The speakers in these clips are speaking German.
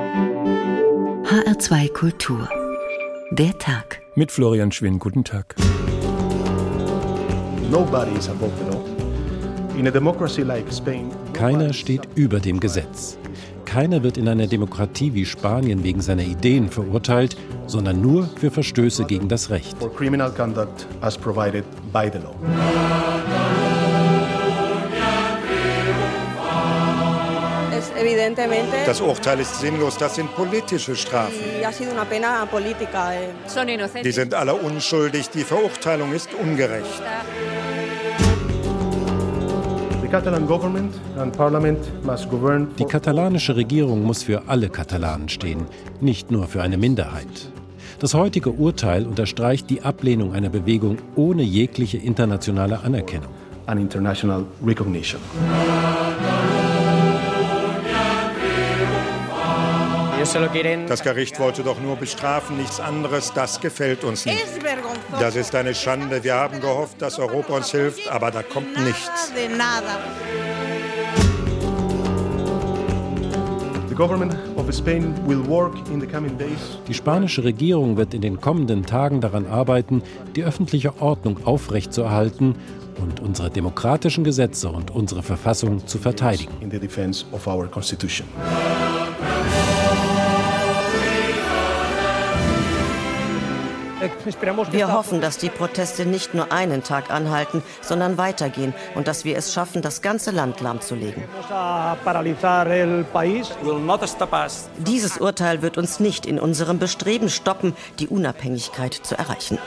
HR2 Kultur. Der Tag. Mit Florian Schwinn, guten Tag. Keiner steht über dem Gesetz. Keiner wird in einer Demokratie wie Spanien wegen seiner Ideen verurteilt, sondern nur für Verstöße gegen das Recht. Das Urteil ist sinnlos, das sind politische Strafen. Die sind alle unschuldig, die Verurteilung ist ungerecht. Die katalanische Regierung muss für alle Katalanen stehen, nicht nur für eine Minderheit. Das heutige Urteil unterstreicht die Ablehnung einer Bewegung ohne jegliche internationale Anerkennung. Das Gericht wollte doch nur bestrafen, nichts anderes, das gefällt uns nicht. Das ist eine Schande. Wir haben gehofft, dass Europa uns hilft, aber da kommt nichts. Die spanische Regierung wird in den kommenden Tagen daran arbeiten, die öffentliche Ordnung aufrechtzuerhalten und unsere demokratischen Gesetze und unsere Verfassung zu verteidigen. Wir hoffen, dass die Proteste nicht nur einen Tag anhalten, sondern weitergehen und dass wir es schaffen, das ganze Land lahmzulegen. Dieses Urteil wird uns nicht in unserem Bestreben stoppen, die Unabhängigkeit zu erreichen.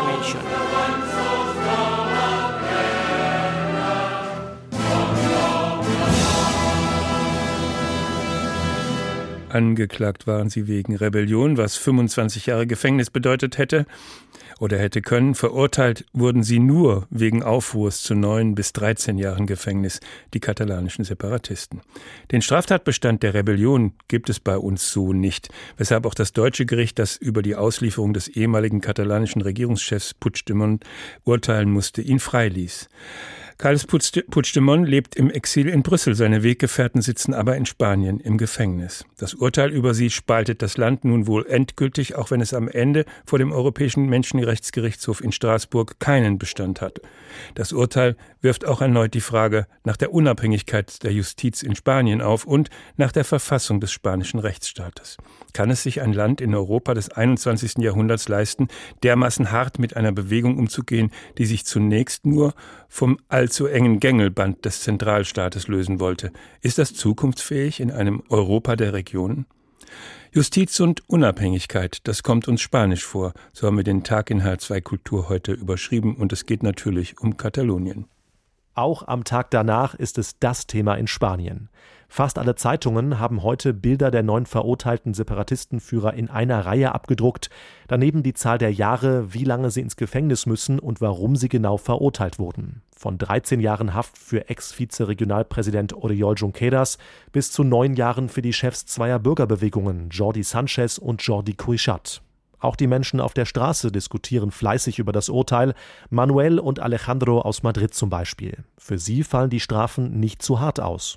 Angeklagt waren sie wegen Rebellion, was 25 Jahre Gefängnis bedeutet hätte oder hätte können. Verurteilt wurden sie nur wegen Aufruhrs zu 9 bis 13 Jahren Gefängnis, die katalanischen Separatisten. Den Straftatbestand der Rebellion gibt es bei uns so nicht, weshalb auch das deutsche Gericht, das über die Auslieferung des ehemaligen katalanischen Regierungschefs Puigdemont urteilen musste, ihn freiließ. Carles Puigdemont lebt im Exil in Brüssel, seine Weggefährten sitzen aber in Spanien im Gefängnis. Das Urteil über sie spaltet das Land nun wohl endgültig, auch wenn es am Ende vor dem Europäischen Menschenrechtsgerichtshof in Straßburg keinen Bestand hat. Das Urteil wirft auch erneut die Frage nach der Unabhängigkeit der Justiz in Spanien auf und nach der Verfassung des spanischen Rechtsstaates. Kann es sich ein Land in Europa des 21. Jahrhunderts leisten, dermaßen hart mit einer Bewegung umzugehen, die sich zunächst nur vom allzu engen Gängelband des Zentralstaates lösen wollte? Ist das zukunftsfähig in einem Europa der Regionen? Justiz und Unabhängigkeit, das kommt uns spanisch vor. So haben wir den Tag in HR2 Kultur heute überschrieben und es geht natürlich um Katalonien. Auch am Tag danach ist es das Thema in Spanien. Fast alle Zeitungen haben heute Bilder der 9 verurteilten Separatistenführer in einer Reihe abgedruckt. Daneben die Zahl der Jahre, wie lange sie ins Gefängnis müssen und warum sie genau verurteilt wurden. Von 13 Jahren Haft für Ex-Vize-Regionalpräsident Oriol Junqueras bis zu 9 Jahren für die Chefs zweier Bürgerbewegungen, Jordi Sanchez und Jordi Cuixart. Auch die Menschen auf der Straße diskutieren fleißig über das Urteil. Manuel und Alejandro aus Madrid zum Beispiel. Für sie fallen die Strafen nicht zu hart aus.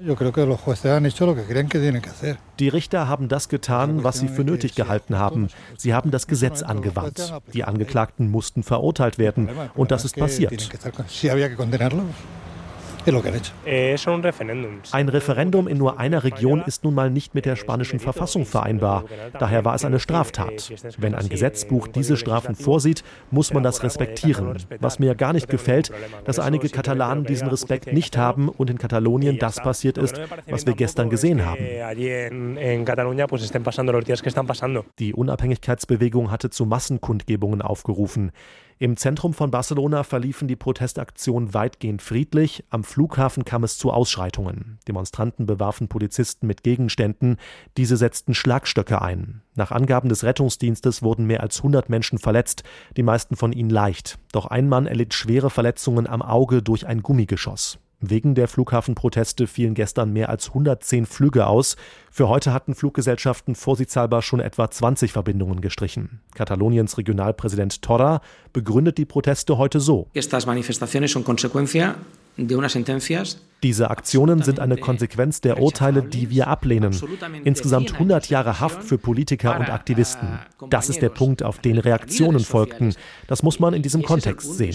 Die Richter haben das getan, was sie für nötig gehalten haben. Sie haben das Gesetz angewandt. Die Angeklagten mussten verurteilt werden. Und das ist passiert. Ein Referendum in nur einer Region ist nun mal nicht mit der spanischen Verfassung vereinbar. Daher war es eine Straftat. Wenn ein Gesetzbuch diese Strafen vorsieht, muss man das respektieren. Was mir gar nicht gefällt, dass einige Katalanen diesen Respekt nicht haben und in Katalonien das passiert ist, was wir gestern gesehen haben. Die Unabhängigkeitsbewegung hatte zu Massenkundgebungen aufgerufen. Im Zentrum von Barcelona verliefen die Protestaktionen weitgehend friedlich. Am Flughafen kam es zu Ausschreitungen. Demonstranten bewarfen Polizisten mit Gegenständen. Diese setzten Schlagstöcke ein. Nach Angaben des Rettungsdienstes wurden mehr als 100 Menschen verletzt, die meisten von ihnen leicht. Doch ein Mann erlitt schwere Verletzungen am Auge durch ein Gummigeschoss. Wegen der Flughafenproteste fielen gestern mehr als 110 Flüge aus. Für heute hatten Fluggesellschaften vorsichtshalber schon etwa 20 Verbindungen gestrichen. Kataloniens Regionalpräsident Torra begründet die Proteste heute so. Diese Aktionen sind eine Konsequenz der Urteile, die wir ablehnen. Insgesamt 100 Jahre Haft für Politiker und Aktivisten. Das ist der Punkt, auf den Reaktionen folgten. Das muss man in diesem Kontext sehen.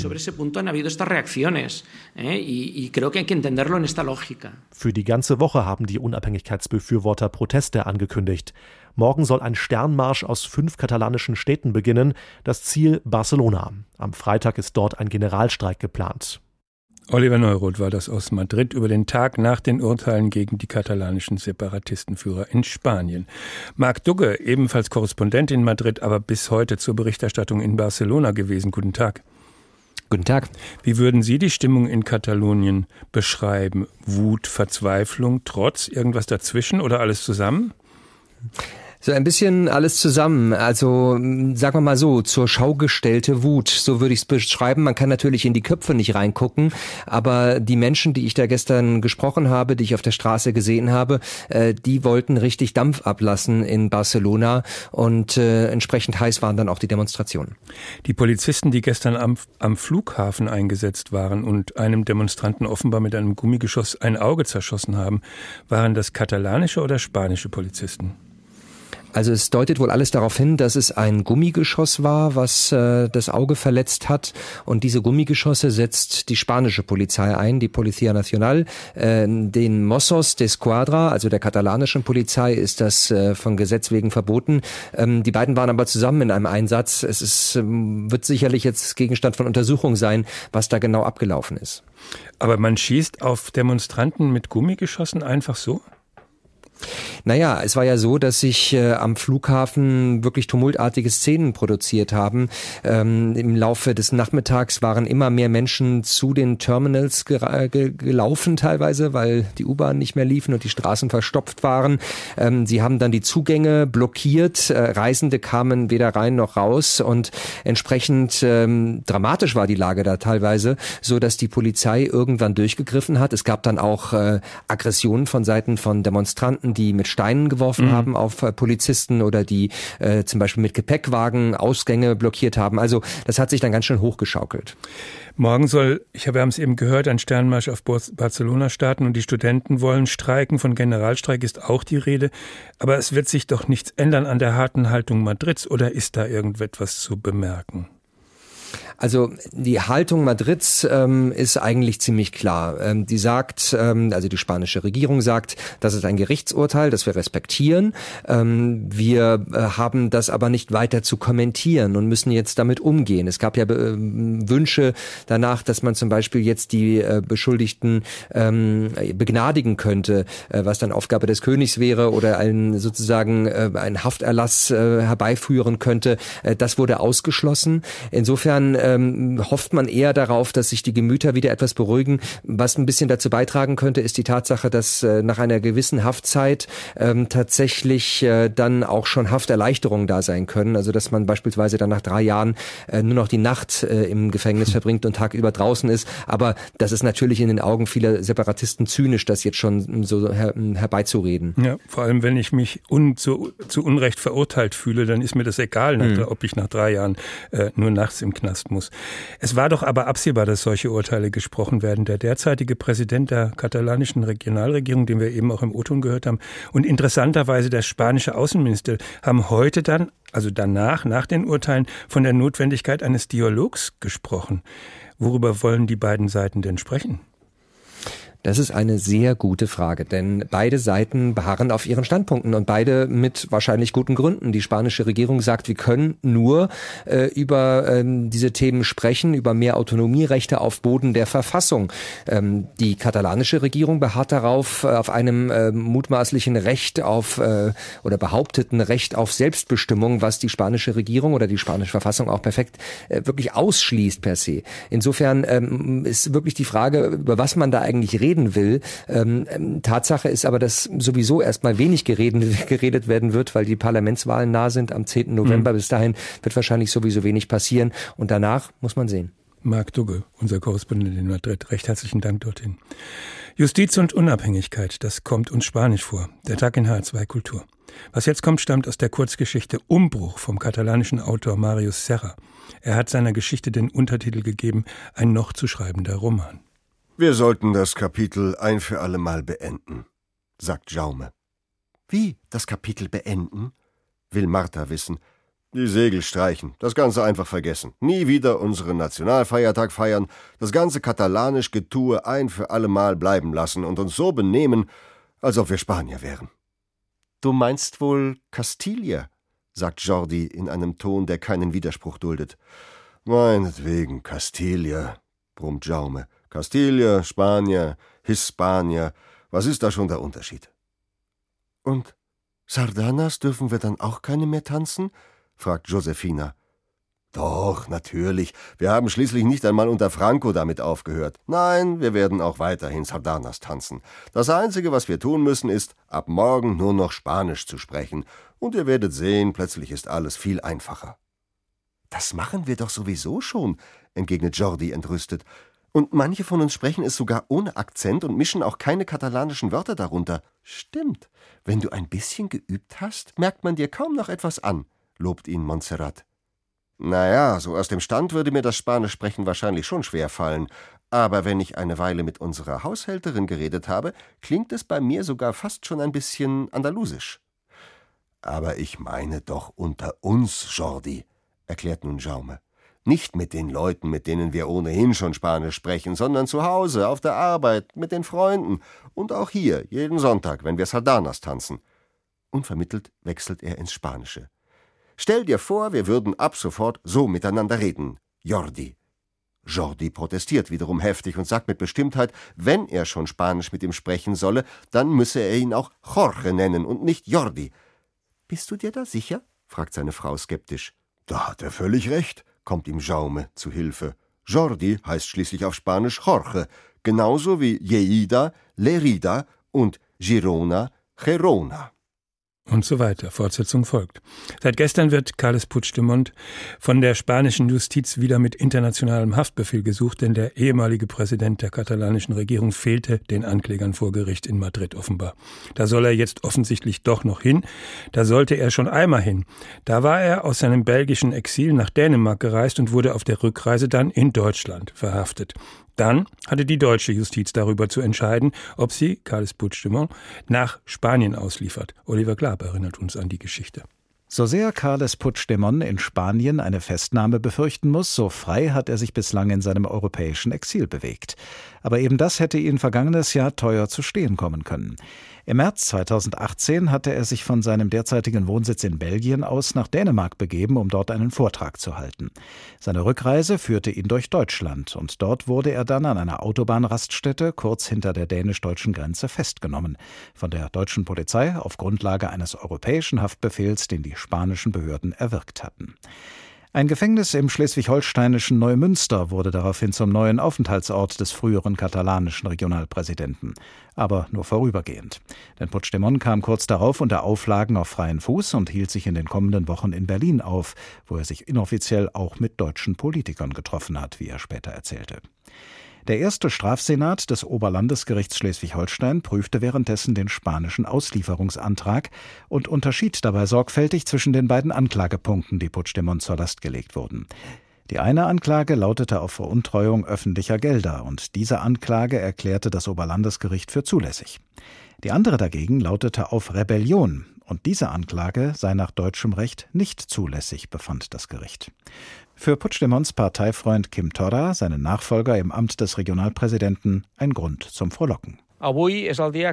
Für die ganze Woche haben die Unabhängigkeitsbefürworter Proteste angekündigt. Morgen soll ein Sternmarsch aus 5 katalanischen Städten beginnen. Das Ziel Barcelona. Am Freitag ist dort ein Generalstreik geplant. Oliver Neuroth war das aus Madrid über den Tag nach den Urteilen gegen die katalanischen Separatistenführer in Spanien. Marc Dugge, ebenfalls Korrespondent in Madrid, aber bis heute zur Berichterstattung in Barcelona gewesen. Guten Tag. Guten Tag. Wie würden Sie die Stimmung in Katalonien beschreiben? Wut, Verzweiflung, Trotz, irgendwas dazwischen oder alles zusammen? So ein bisschen alles zusammen, also sagen wir mal so, zur Schau gestellte Wut, so würde ich es beschreiben. Man kann natürlich in die Köpfe nicht reingucken, aber die Menschen, die ich da gestern gesprochen habe, die ich auf der Straße gesehen habe, die wollten richtig Dampf ablassen in Barcelona und entsprechend heiß waren dann auch die Demonstrationen. Die Polizisten, die gestern am Flughafen eingesetzt waren und einem Demonstranten offenbar mit einem Gummigeschoss ein Auge zerschossen haben, waren das katalanische oder spanische Polizisten? Also es deutet wohl alles darauf hin, dass es ein Gummigeschoss war, was das Auge verletzt hat. Und diese Gummigeschosse setzt die spanische Polizei ein, die Policía Nacional. Den Mossos d'Esquadra, also der katalanischen Polizei, ist das von Gesetz wegen verboten. Die beiden waren aber zusammen in einem Einsatz. Wird sicherlich jetzt Gegenstand von Untersuchung sein, was da genau abgelaufen ist. Aber man schießt auf Demonstranten mit Gummigeschossen einfach so? Naja, es war ja so, dass sich am Flughafen wirklich tumultartige Szenen produziert haben. Im Laufe des Nachmittags waren immer mehr Menschen zu den Terminals gelaufen teilweise, weil die U-Bahn nicht mehr liefen und die Straßen verstopft waren. Sie haben dann die Zugänge blockiert. Reisende kamen weder rein noch raus und entsprechend dramatisch war die Lage da teilweise, so dass die Polizei irgendwann durchgegriffen hat. Es gab dann auch Aggressionen von Seiten von Demonstranten, die mit Steinen geworfen haben auf Polizisten oder die zum Beispiel mit Gepäckwagen Ausgänge blockiert haben. Also das hat sich dann ganz schön hochgeschaukelt. Morgen soll, wir haben es eben gehört, ein Sternmarsch auf Barcelona starten und die Studenten wollen streiken. Von Generalstreik ist auch die Rede. Aber es wird sich doch nichts ändern an der harten Haltung Madrids, oder ist da irgendetwas zu bemerken? Also die Haltung Madrids ist eigentlich ziemlich klar. Die sagt, also die spanische Regierung sagt, das ist ein Gerichtsurteil, das wir respektieren. Wir haben das aber nicht weiter zu kommentieren und müssen jetzt damit umgehen. Es gab ja Wünsche danach, dass man zum Beispiel jetzt die Beschuldigten begnadigen könnte, was dann Aufgabe des Königs wäre oder einen Hafterlass herbeiführen könnte. Das wurde ausgeschlossen. Insofern hofft man eher darauf, dass sich die Gemüter wieder etwas beruhigen. Was ein bisschen dazu beitragen könnte, ist die Tatsache, dass nach einer gewissen Haftzeit tatsächlich dann auch schon Hafterleichterungen da sein können. Also dass man beispielsweise dann nach 3 Jahren nur noch die Nacht im Gefängnis verbringt und tagüber draußen ist. Aber das ist natürlich in den Augen vieler Separatisten zynisch, das jetzt schon so herbeizureden. Ja, vor allem, wenn ich mich zu Unrecht verurteilt fühle, dann ist mir das egal, ob ich nach 3 Jahren nur nachts im Knast muss. Es war doch aber absehbar, dass solche Urteile gesprochen werden. Der derzeitige Präsident der katalanischen Regionalregierung, den wir eben auch im O-Ton gehört haben, und interessanterweise der spanische Außenminister haben heute dann, also danach, nach den Urteilen, von der Notwendigkeit eines Dialogs gesprochen. Worüber wollen die beiden Seiten denn sprechen? Das ist eine sehr gute Frage, denn beide Seiten beharren auf ihren Standpunkten und beide mit wahrscheinlich guten Gründen. Die spanische Regierung sagt, wir können nur über diese Themen sprechen, über mehr Autonomierechte auf Boden der Verfassung. Die katalanische Regierung beharrt darauf, auf einem mutmaßlichen Recht auf oder behaupteten Recht auf Selbstbestimmung, was die spanische Regierung oder die spanische Verfassung auch perfekt wirklich ausschließt per se. Insofern ist wirklich die Frage, über was man da eigentlich reden will. Tatsache ist aber, dass sowieso erstmal wenig geredet werden wird, weil die Parlamentswahlen nah sind am 10. November. Bis dahin wird wahrscheinlich sowieso wenig passieren und danach muss man sehen. Marc Dugge, unser Korrespondent in Madrid. Recht herzlichen Dank dorthin. Justiz und Unabhängigkeit, das kommt uns spanisch vor. Der Tag in HR2 Kultur. Was jetzt kommt, stammt aus der Kurzgeschichte Umbruch vom katalanischen Autor Marius Serra. Er hat seiner Geschichte den Untertitel gegeben, ein noch zu schreibender Roman. Wir sollten das Kapitel ein für alle Mal beenden, sagt Jaume. Wie, das Kapitel beenden? Will Martha wissen. Die Segel streichen, das Ganze einfach vergessen. Nie wieder unseren Nationalfeiertag feiern, das ganze katalanisch Getue ein für alle Mal bleiben lassen und uns so benehmen, als ob wir Spanier wären. Du meinst wohl Castilla, sagt Jordi in einem Ton, der keinen Widerspruch duldet. Meinetwegen Castilla, brummt Jaume. Castilla, Spanier, Hispanier, was ist da schon der Unterschied? Und Sardanas dürfen wir dann auch keine mehr tanzen? Fragt Josefina. Doch, natürlich. Wir haben schließlich nicht einmal unter Franco damit aufgehört. Nein, wir werden auch weiterhin Sardanas tanzen. Das Einzige, was wir tun müssen, ist, ab morgen nur noch Spanisch zu sprechen. Und ihr werdet sehen, plötzlich ist alles viel einfacher. Das machen wir doch sowieso schon, entgegnet Jordi entrüstet. Und manche von uns sprechen es sogar ohne Akzent und mischen auch keine katalanischen Wörter darunter. Stimmt. Wenn du ein bisschen geübt hast, merkt man dir kaum noch etwas an, lobt ihn Montserrat. Naja, so aus dem Stand würde mir das Spanischsprechen wahrscheinlich schon schwer fallen. Aber wenn ich eine Weile mit unserer Haushälterin geredet habe, klingt es bei mir sogar fast schon ein bisschen andalusisch. Aber ich meine doch unter uns, Jordi, erklärt nun Jaume. Nicht mit den Leuten, mit denen wir ohnehin schon Spanisch sprechen, sondern zu Hause, auf der Arbeit, mit den Freunden und auch hier, jeden Sonntag, wenn wir Sardanas tanzen. Unvermittelt wechselt er ins Spanische. Stell dir vor, wir würden ab sofort so miteinander reden, Jordi. Jordi protestiert wiederum heftig und sagt mit Bestimmtheit, wenn er schon Spanisch mit ihm sprechen solle, dann müsse er ihn auch Jorge nennen und nicht Jordi. Bist du dir da sicher? Fragt seine Frau skeptisch. Da hat er völlig recht, kommt ihm Jaume zu Hilfe. Jordi heißt schließlich auf Spanisch Jorge, genauso wie Lleida, Lerida und Girona, Gerona. Und so weiter. Fortsetzung folgt. Seit gestern wird Carles Puigdemont von der spanischen Justiz wieder mit internationalem Haftbefehl gesucht, denn der ehemalige Präsident der katalanischen Regierung fehlte den Anklägern vor Gericht in Madrid offenbar. Da soll er jetzt offensichtlich doch noch hin. Da sollte er schon einmal hin. Da war er aus seinem belgischen Exil nach Dänemark gereist und wurde auf der Rückreise dann in Deutschland verhaftet. Dann hatte die deutsche Justiz darüber zu entscheiden, ob sie Carles Puigdemont nach Spanien ausliefert. Oliver Glab erinnert uns an die Geschichte. So sehr Carles Puigdemont in Spanien eine Festnahme befürchten muss, so frei hat er sich bislang in seinem europäischen Exil bewegt. Aber eben das hätte ihn vergangenes Jahr teuer zu stehen kommen können. Im März 2018 hatte er sich von seinem derzeitigen Wohnsitz in Belgien aus nach Dänemark begeben, um dort einen Vortrag zu halten. Seine Rückreise führte ihn durch Deutschland und dort wurde er dann an einer Autobahnraststätte kurz hinter der dänisch-deutschen Grenze festgenommen. Von der deutschen Polizei auf Grundlage eines europäischen Haftbefehls, den die spanischen Behörden erwirkt hatten. Ein Gefängnis im schleswig-holsteinischen Neumünster wurde daraufhin zum neuen Aufenthaltsort des früheren katalanischen Regionalpräsidenten. Aber nur vorübergehend. Denn Puigdemont kam kurz darauf unter Auflagen auf freien Fuß und hielt sich in den kommenden Wochen in Berlin auf, wo er sich inoffiziell auch mit deutschen Politikern getroffen hat, wie er später erzählte. Der erste Strafsenat des Oberlandesgerichts Schleswig-Holstein prüfte währenddessen den spanischen Auslieferungsantrag und unterschied dabei sorgfältig zwischen den beiden Anklagepunkten, die Puigdemont zur Last gelegt wurden. Die eine Anklage lautete auf Veruntreuung öffentlicher Gelder und diese Anklage erklärte das Oberlandesgericht für zulässig. Die andere dagegen lautete auf Rebellion und diese Anklage sei nach deutschem Recht nicht zulässig, befand das Gericht. Für Puigdemonts Parteifreund Quim Torra, seinen Nachfolger im Amt des Regionalpräsidenten, ein Grund zum Frohlocken. Heute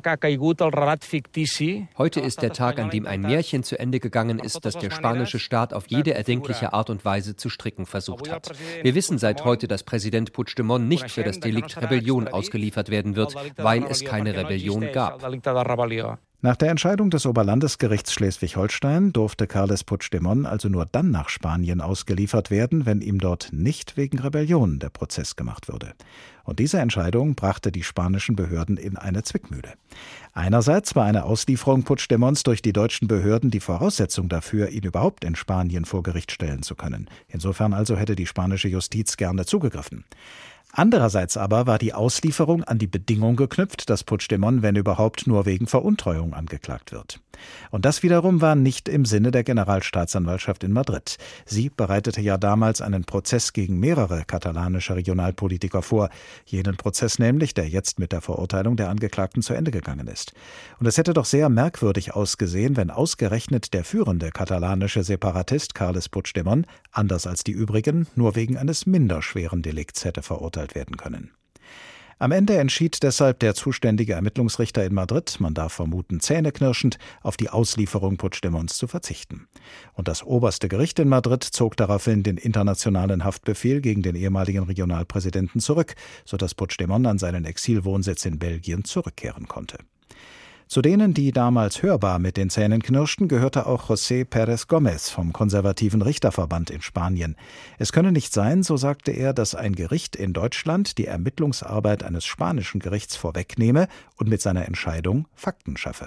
ist der Tag, an dem ein Märchen zu Ende gegangen ist, das der spanische Staat auf jede erdenkliche Art und Weise zu stricken versucht hat. Wir wissen seit heute, dass Präsident Puigdemont nicht für das Delikt Rebellion ausgeliefert werden wird, weil es keine Rebellion gab. Nach der Entscheidung des Oberlandesgerichts Schleswig-Holstein durfte Carles Puigdemont also nur dann nach Spanien ausgeliefert werden, wenn ihm dort nicht wegen Rebellion der Prozess gemacht würde. Und diese Entscheidung brachte die spanischen Behörden in eine Zwickmühle. Einerseits war eine Auslieferung Puigdemonts durch die deutschen Behörden die Voraussetzung dafür, ihn überhaupt in Spanien vor Gericht stellen zu können. Insofern also hätte die spanische Justiz gerne zugegriffen. Andererseits aber war die Auslieferung an die Bedingung geknüpft, dass Puigdemont, wenn überhaupt, nur wegen Veruntreuung angeklagt wird. Und das wiederum war nicht im Sinne der Generalstaatsanwaltschaft in Madrid. Sie bereitete ja damals einen Prozess gegen mehrere katalanische Regionalpolitiker vor. Jenen Prozess nämlich, der jetzt mit der Verurteilung der Angeklagten zu Ende gegangen ist. Und es hätte doch sehr merkwürdig ausgesehen, wenn ausgerechnet der führende katalanische Separatist Carles Puigdemont, anders als die übrigen, nur wegen eines minder schweren Delikts hätte verurteilt werden können. Am Ende entschied deshalb der zuständige Ermittlungsrichter in Madrid, man darf vermuten zähneknirschend, auf die Auslieferung Puigdemonts zu verzichten. Und das oberste Gericht in Madrid zog daraufhin den internationalen Haftbefehl gegen den ehemaligen Regionalpräsidenten zurück, sodass Puigdemont an seinen Exilwohnsitz in Belgien zurückkehren konnte. Zu denen, die damals hörbar mit den Zähnen knirschten, gehörte auch José Pérez Gómez vom konservativen Richterverband in Spanien. Es könne nicht sein, so sagte er, dass ein Gericht in Deutschland die Ermittlungsarbeit eines spanischen Gerichts vorwegnehme und mit seiner Entscheidung Fakten schaffe.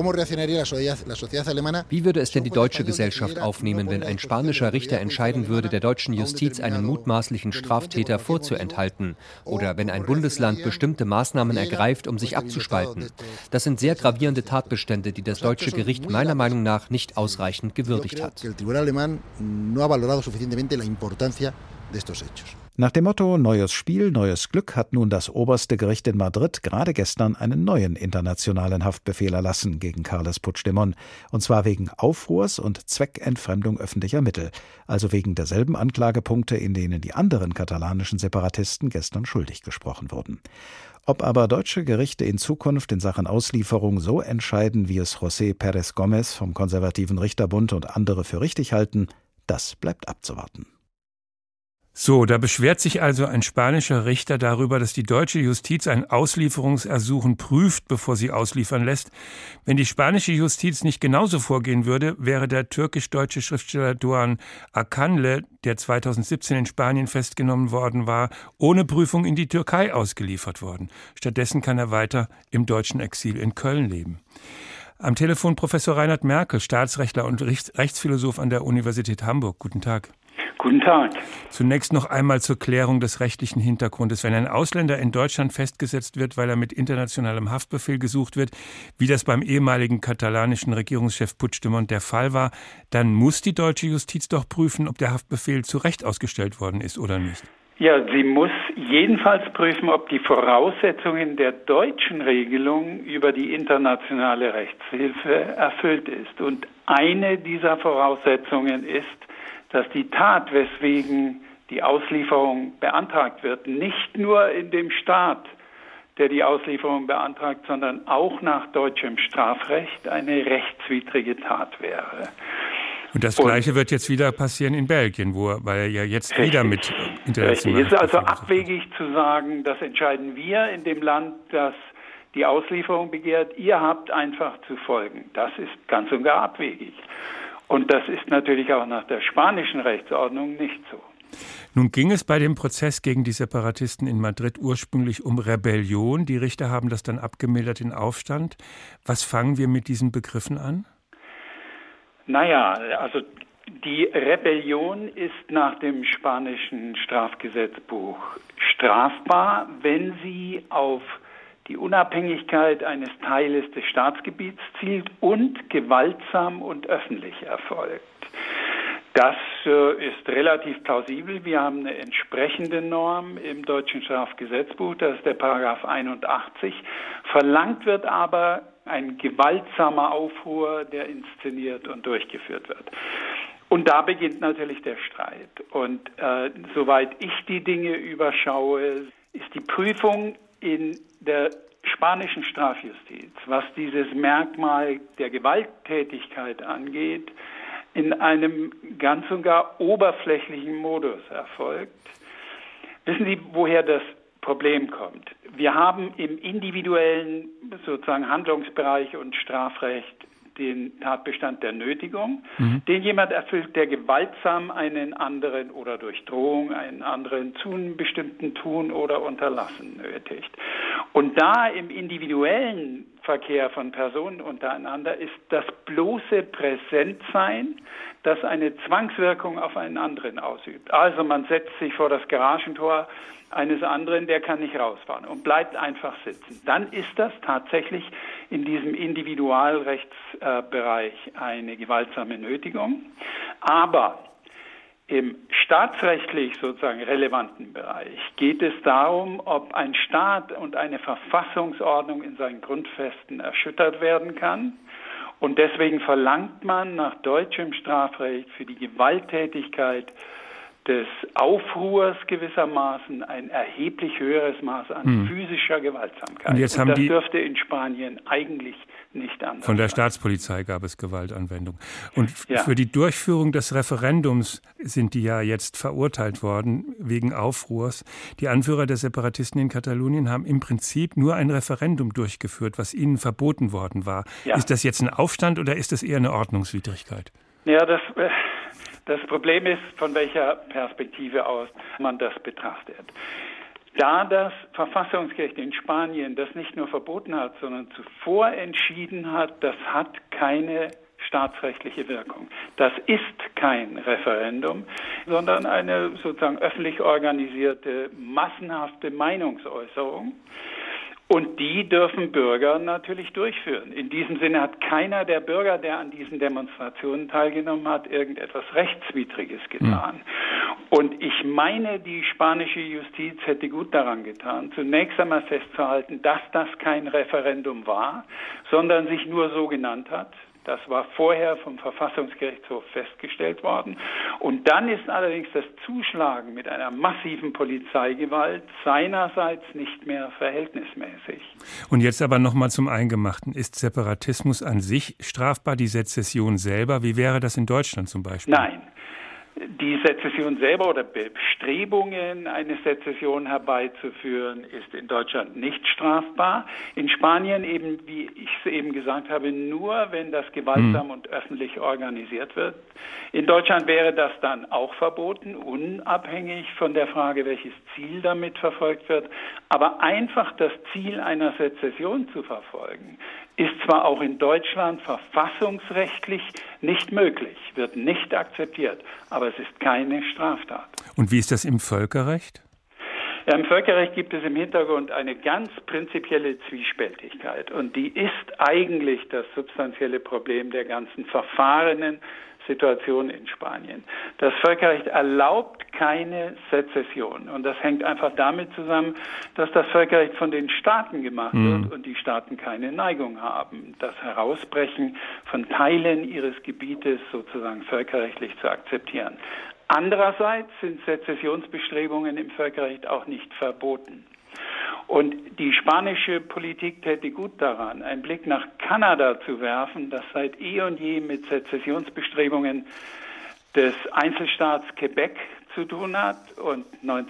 Wie würde es denn die deutsche Gesellschaft aufnehmen, wenn ein spanischer Richter entscheiden würde, der deutschen Justiz einen mutmaßlichen Straftäter vorzuenthalten? Oder wenn ein Bundesland bestimmte Maßnahmen ergreift, um sich abzuspalten? Das sind sehr gravierende Tatbestände, die das deutsche Gericht meiner Meinung nach nicht ausreichend gewürdigt hat. Nach dem Motto Neues Spiel, neues Glück hat nun das oberste Gericht in Madrid gerade gestern einen neuen internationalen Haftbefehl erlassen gegen Carles Puigdemont. Und zwar wegen Aufruhrs und Zweckentfremdung öffentlicher Mittel. Also wegen derselben Anklagepunkte, in denen die anderen katalanischen Separatisten gestern schuldig gesprochen wurden. Ob aber deutsche Gerichte in Zukunft in Sachen Auslieferung so entscheiden, wie es José Pérez Gómez vom konservativen Richterbund und andere für richtig halten, das bleibt abzuwarten. So, da beschwert sich also ein spanischer Richter darüber, dass die deutsche Justiz ein Auslieferungsersuchen prüft, bevor sie ausliefern lässt. Wenn die spanische Justiz nicht genauso vorgehen würde, wäre der türkisch-deutsche Schriftsteller Doğan Akanlı, der 2017 in Spanien festgenommen worden war, ohne Prüfung in die Türkei ausgeliefert worden. Stattdessen kann er weiter im deutschen Exil in Köln leben. Am Telefon Professor Reinhard Merkel, Staatsrechtler und Rechtsphilosoph an der Universität Hamburg. Guten Tag. Guten Tag. Zunächst noch einmal zur Klärung des rechtlichen Hintergrundes. Wenn ein Ausländer in Deutschland festgesetzt wird, weil er mit internationalem Haftbefehl gesucht wird, wie das beim ehemaligen katalanischen Regierungschef Puigdemont der Fall war, dann muss die deutsche Justiz doch prüfen, ob der Haftbefehl zu Recht ausgestellt worden ist oder nicht. Ja, sie muss jedenfalls prüfen, ob die Voraussetzungen der deutschen Regelung über die internationale Rechtshilfe erfüllt ist. Und eine dieser Voraussetzungen ist, dass die Tat, weswegen die Auslieferung beantragt wird, nicht nur in dem Staat, der die Auslieferung beantragt, sondern auch nach deutschem Strafrecht eine rechtswidrige Tat wäre. Und das Gleiche wird jetzt wieder passieren in Belgien, weil er ja jetzt wieder mit internationalen... Es ist also abwegig zu sagen, das entscheiden wir in dem Land, das die Auslieferung begehrt. Ihr habt einfach zu folgen. Das ist ganz und gar abwegig. Und das ist natürlich auch nach der spanischen Rechtsordnung nicht so. Nun ging es bei dem Prozess gegen die Separatisten in Madrid ursprünglich um Rebellion. Die Richter haben das dann abgemildert in Aufstand. Was fangen wir mit diesen Begriffen an? Naja, also die Rebellion ist nach dem spanischen Strafgesetzbuch strafbar, wenn sie auf die Unabhängigkeit eines Teiles des Staatsgebiets zielt und gewaltsam und öffentlich erfolgt. Das ist relativ plausibel. Wir haben eine entsprechende Norm im deutschen Strafgesetzbuch, das ist der Paragraph 81. Verlangt wird aber ein gewaltsamer Aufruhr, der inszeniert und durchgeführt wird. Und da beginnt natürlich der Streit. Und soweit ich die Dinge überschaue, ist die Prüfung in der spanischen Strafjustiz, was dieses Merkmal der Gewalttätigkeit angeht, in einem ganz und gar oberflächlichen Modus erfolgt. Wissen Sie, woher das Problem kommt? Wir haben im individuellen sozusagen Handlungsbereich und Strafrecht den Tatbestand der Nötigung, den jemand erfüllt, der gewaltsam einen anderen oder durch Drohung einen anderen zu einem bestimmten Tun oder Unterlassen nötigt. Und da im individuellen Verkehr von Personen untereinander ist das bloße Präsentsein, das eine Zwangswirkung auf einen anderen ausübt. Also man setzt sich vor das Garagentor eines anderen, der kann nicht rausfahren und bleibt einfach sitzen. Dann ist das tatsächlich in diesem Individualrechtsbereich eine gewaltsame Nötigung. Aber im staatsrechtlich sozusagen relevanten Bereich geht es darum, ob ein Staat und eine Verfassungsordnung in seinen Grundfesten erschüttert werden kann. Und deswegen verlangt man nach deutschem Strafrecht für die Gewalttätigkeit des Aufruhrs gewissermaßen ein erheblich höheres Maß an physischer Gewaltsamkeit. Und jetzt haben das dürfte in Spanien eigentlich nicht anders Von der sein. Staatspolizei gab es Gewaltanwendung. Und für die Durchführung des Referendums sind die ja jetzt verurteilt worden wegen Aufruhrs. Die Anführer der Separatisten in Katalonien haben im Prinzip nur ein Referendum durchgeführt, was ihnen verboten worden war. Ja. Ist das jetzt ein Aufstand oder ist das eher eine Ordnungswidrigkeit? Ja, das Problem ist, von welcher Perspektive aus man das betrachtet. Da das Verfassungsgericht in Spanien das nicht nur verboten hat, sondern zuvor entschieden hat, das hat keine staatsrechtliche Wirkung. Das ist kein Referendum, sondern eine sozusagen öffentlich organisierte, massenhafte Meinungsäußerung. Und die dürfen Bürger natürlich durchführen. In diesem Sinne hat keiner der Bürger, der an diesen Demonstrationen teilgenommen hat, irgendetwas Rechtswidriges getan. Und ich meine, die spanische Justiz hätte gut daran getan, zunächst einmal festzuhalten, dass das kein Referendum war, sondern sich nur so genannt hat. Das war vorher vom Verfassungsgerichtshof festgestellt worden. Und dann ist allerdings das Zuschlagen mit einer massiven Polizeigewalt seinerseits nicht mehr verhältnismäßig. Und jetzt aber nochmal zum Eingemachten. Ist Separatismus an sich strafbar, die Sezession selber? Wie wäre das in Deutschland zum Beispiel? Nein. Die Sezession selber oder Bestrebungen, eine Sezession herbeizuführen, ist in Deutschland nicht strafbar. In Spanien eben, wie ich es eben gesagt habe, nur, wenn das gewaltsam und öffentlich organisiert wird. In Deutschland wäre das dann auch verboten, unabhängig von der Frage, welches Ziel damit verfolgt wird. Aber einfach das Ziel einer Sezession zu verfolgen, ist zwar auch in Deutschland verfassungsrechtlich nicht möglich, wird nicht akzeptiert, aber es ist keine Straftat. Und wie ist das im Völkerrecht? Ja, im Völkerrecht gibt es im Hintergrund eine ganz prinzipielle Zwiespältigkeit und die ist eigentlich das substanzielle Problem der ganzen verfahrenen Situation in Spanien. Das Völkerrecht erlaubt keine Sezession und das hängt einfach damit zusammen, dass das Völkerrecht von den Staaten gemacht wird und die Staaten keine Neigung haben, das Herausbrechen von Teilen ihres Gebietes sozusagen völkerrechtlich zu akzeptieren. Andererseits sind Sezessionsbestrebungen im Völkerrecht auch nicht verboten. Und die spanische Politik täte gut daran, einen Blick nach Kanada zu werfen, das seit eh und je mit Sezessionsbestrebungen des Einzelstaats Quebec zu tun hat. Und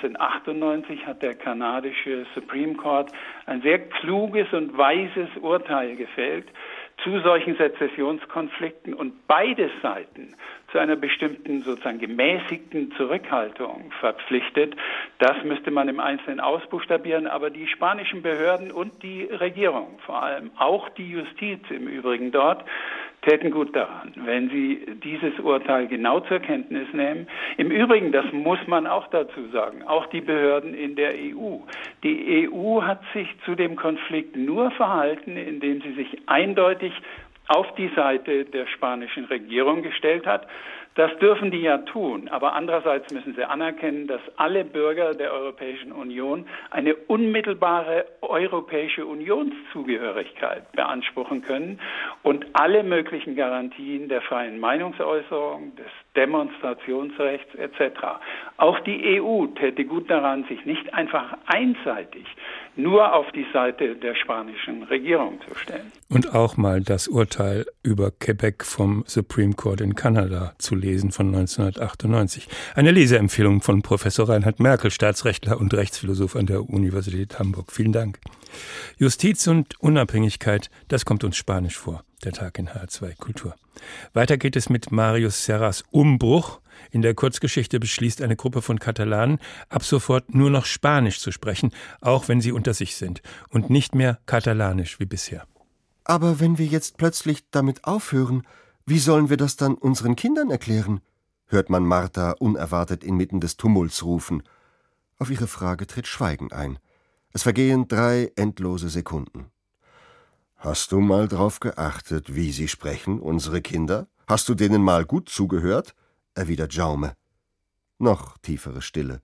1998 hat der kanadische Supreme Court ein sehr kluges und weises Urteil gefällt zu solchen Sezessionskonflikten und beide Seiten zu einer bestimmten sozusagen gemäßigten Zurückhaltung verpflichtet. Das müsste man im Einzelnen ausbuchstabieren, aber die spanischen Behörden und die Regierung, vor allem auch die Justiz im Übrigen dort, täten gut daran, wenn sie dieses Urteil genau zur Kenntnis nehmen. Im Übrigen, das muss man auch dazu sagen, auch die Behörden in der EU. Die EU hat sich zu dem Konflikt nur verhalten, indem sie sich eindeutig auf die Seite der spanischen Regierung gestellt hat. Das dürfen die ja tun, aber andererseits müssen sie anerkennen, dass alle Bürger der Europäischen Union eine unmittelbare Europäische Unionszugehörigkeit beanspruchen können und alle möglichen Garantien der freien Meinungsäußerung, des Demonstrationsrechts etc. Auch die EU täte gut daran, sich nicht einfach einseitig nur auf die Seite der spanischen Regierung zu stellen. Und auch mal das Urteil über Quebec vom Supreme Court in Kanada zu lesen von 1998. Eine Leseempfehlung von Professor Reinhard Merkel, Staatsrechtler und Rechtsphilosoph an der Universität Hamburg. Vielen Dank. Justiz und Unabhängigkeit, das kommt uns spanisch vor. Der Tag in HR2 Kultur. Weiter geht es mit Marius Serras Umbruch. In der Kurzgeschichte beschließt eine Gruppe von Katalanen, ab sofort nur noch Spanisch zu sprechen, auch wenn sie unter sich sind, und nicht mehr Katalanisch wie bisher. Aber wenn wir jetzt plötzlich damit aufhören, wie sollen wir das dann unseren Kindern erklären? Hört man Martha unerwartet inmitten des Tumults rufen. Auf ihre Frage tritt Schweigen ein. Es vergehen 3 endlose Sekunden. »Hast du mal drauf geachtet, wie sie sprechen, unsere Kinder? Hast du denen mal gut zugehört?« erwidert Jaume. Noch tiefere Stille.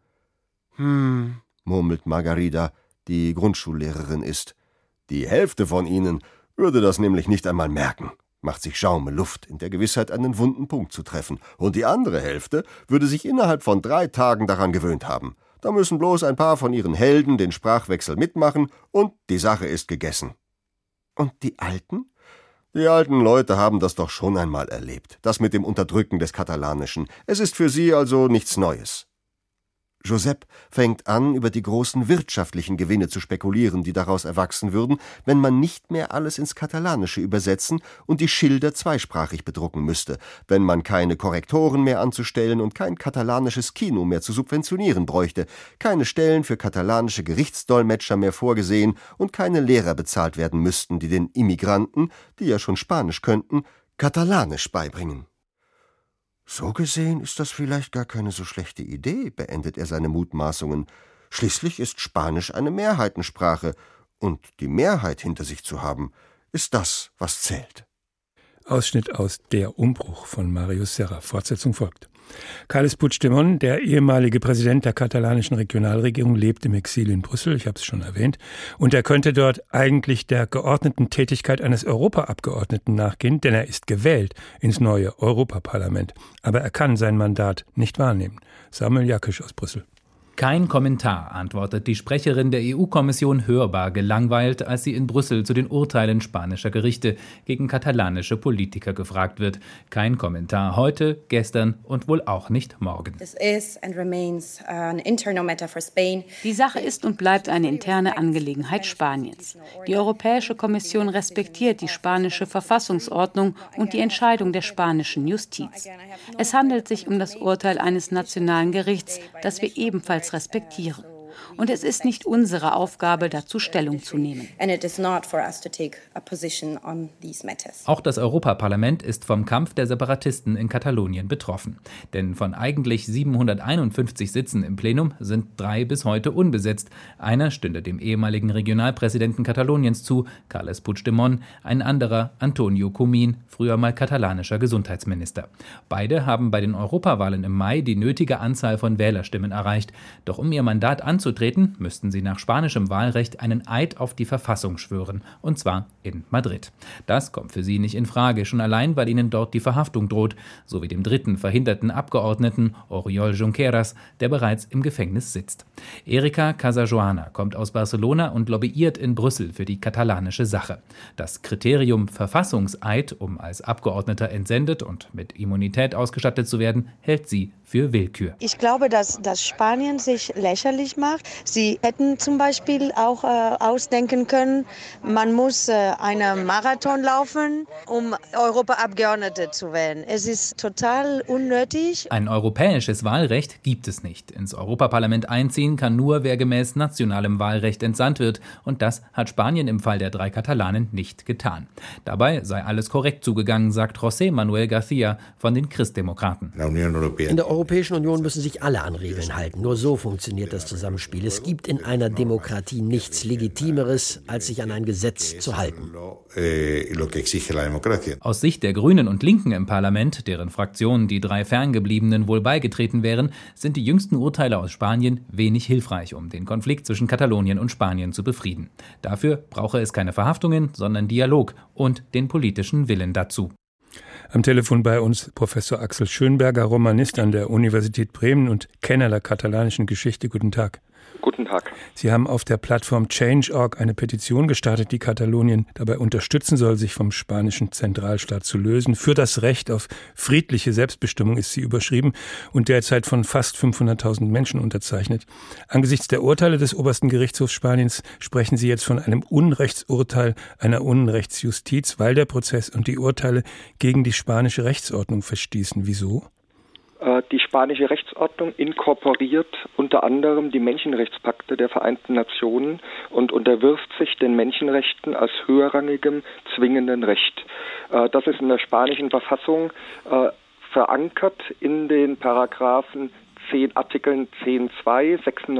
Murmelt Margarida, die Grundschullehrerin ist. Die Hälfte von ihnen würde das nämlich nicht einmal merken, macht sich Jaume Luft, in der Gewissheit, einen wunden Punkt zu treffen. Und die andere Hälfte würde sich innerhalb von 3 Tagen daran gewöhnt haben. Da müssen bloß ein paar von ihren Helden den Sprachwechsel mitmachen und die Sache ist gegessen. Und die Alten? Die alten Leute haben das doch schon einmal erlebt, das mit dem Unterdrücken des Katalanischen. Es ist für sie also nichts Neues. Josep fängt an, über die großen wirtschaftlichen Gewinne zu spekulieren, die daraus erwachsen würden, wenn man nicht mehr alles ins Katalanische übersetzen und die Schilder zweisprachig bedrucken müsste, wenn man keine Korrektoren mehr anzustellen und kein katalanisches Kino mehr zu subventionieren bräuchte, keine Stellen für katalanische Gerichtsdolmetscher mehr vorgesehen und keine Lehrer bezahlt werden müssten, die den Immigranten, die ja schon Spanisch könnten, Katalanisch beibringen. »So gesehen ist das vielleicht gar keine so schlechte Idee«, beendet er seine Mutmaßungen. »Schließlich ist Spanisch eine Mehrheitensprache, und die Mehrheit hinter sich zu haben, ist das, was zählt.« Ausschnitt aus Der Umbruch von Marius Serra. Fortsetzung folgt. Carles Puigdemont, der ehemalige Präsident der katalanischen Regionalregierung, lebt im Exil in Brüssel, ich habe es schon erwähnt, und er könnte dort eigentlich der geordneten Tätigkeit eines Europaabgeordneten nachgehen, denn er ist gewählt ins neue Europaparlament. Aber er kann sein Mandat nicht wahrnehmen. Samuel Jakisch aus Brüssel. Kein Kommentar, antwortet die Sprecherin der EU-Kommission hörbar gelangweilt, als sie in Brüssel zu den Urteilen spanischer Gerichte gegen katalanische Politiker gefragt wird. Kein Kommentar heute, gestern und wohl auch nicht morgen. Die Sache ist und bleibt eine interne Angelegenheit Spaniens. Die Europäische Kommission respektiert die spanische Verfassungsordnung und die Entscheidung der spanischen Justiz. Es handelt sich um das Urteil eines nationalen Gerichts, das wir ebenfalls respektieren. Und es ist nicht unsere Aufgabe, dazu Stellung zu nehmen. Auch das Europaparlament ist vom Kampf der Separatisten in Katalonien betroffen. Denn von eigentlich 751 Sitzen im Plenum sind 3 bis heute unbesetzt. Einer stünde dem ehemaligen Regionalpräsidenten Kataloniens zu, Carles Puigdemont, ein anderer Antonio Comín, früher mal katalanischer Gesundheitsminister. Beide haben bei den Europawahlen im Mai die nötige Anzahl von Wählerstimmen erreicht. Doch um ihr Mandat anzutreten, müssten sie nach spanischem Wahlrecht einen Eid auf die Verfassung schwören, und zwar in Madrid. Das kommt für sie nicht in Frage, schon allein, weil ihnen dort die Verhaftung droht, sowie dem 3. verhinderten Abgeordneten Oriol Junqueras, der bereits im Gefängnis sitzt. Erika Casajoana kommt aus Barcelona und lobbyiert in Brüssel für die katalanische Sache. Das Kriterium Verfassungseid, um als Abgeordneter entsendet und mit Immunität ausgestattet zu werden, hält sie für Willkür. Ich glaube, dass Spanien sich lächerlich macht. Sie hätten zum Beispiel auch ausdenken können, man muss einen Marathon laufen, um Europaabgeordnete zu wählen. Es ist total unnötig. Ein europäisches Wahlrecht gibt es nicht. Ins Europaparlament einziehen kann nur, wer gemäß nationalem Wahlrecht entsandt wird. Und das hat Spanien im Fall der 3 Katalanen nicht getan. Dabei sei alles korrekt zugegangen, sagt José Manuel García von den Christdemokraten. In der Europäischen Union müssen sich alle an Regeln halten. Nur so funktioniert das Zusammenspiel. Es gibt in einer Demokratie nichts Legitimeres, als sich an ein Gesetz zu halten. Aus Sicht der Grünen und Linken im Parlament, deren Fraktionen die 3 Ferngebliebenen wohl beigetreten wären, sind die jüngsten Urteile aus Spanien wenig hilfreich, um den Konflikt zwischen Katalonien und Spanien zu befrieden. Dafür brauche es keine Verhaftungen, sondern Dialog und den politischen Willen dazu. Am Telefon bei uns Professor Axel Schönberger, Romanist an der Universität Bremen und Kenner der katalanischen Geschichte. Guten Tag. Guten Tag. Sie haben auf der Plattform Change.org eine Petition gestartet, die Katalonien dabei unterstützen soll, sich vom spanischen Zentralstaat zu lösen. Für das Recht auf friedliche Selbstbestimmung ist sie überschrieben und derzeit von fast 500.000 Menschen unterzeichnet. Angesichts der Urteile des obersten Gerichtshofs Spaniens sprechen Sie jetzt von einem Unrechtsurteil, einer Unrechtsjustiz, weil der Prozess und die Urteile gegen die spanische Rechtsordnung verstießen. Wieso? Die spanische Rechtsordnung inkorporiert unter anderem die Menschenrechtspakte der Vereinten Nationen und unterwirft sich den Menschenrechten als höherrangigem zwingenden Recht. Das ist in der spanischen Verfassung verankert in den Paragraphen Artikeln 10.2,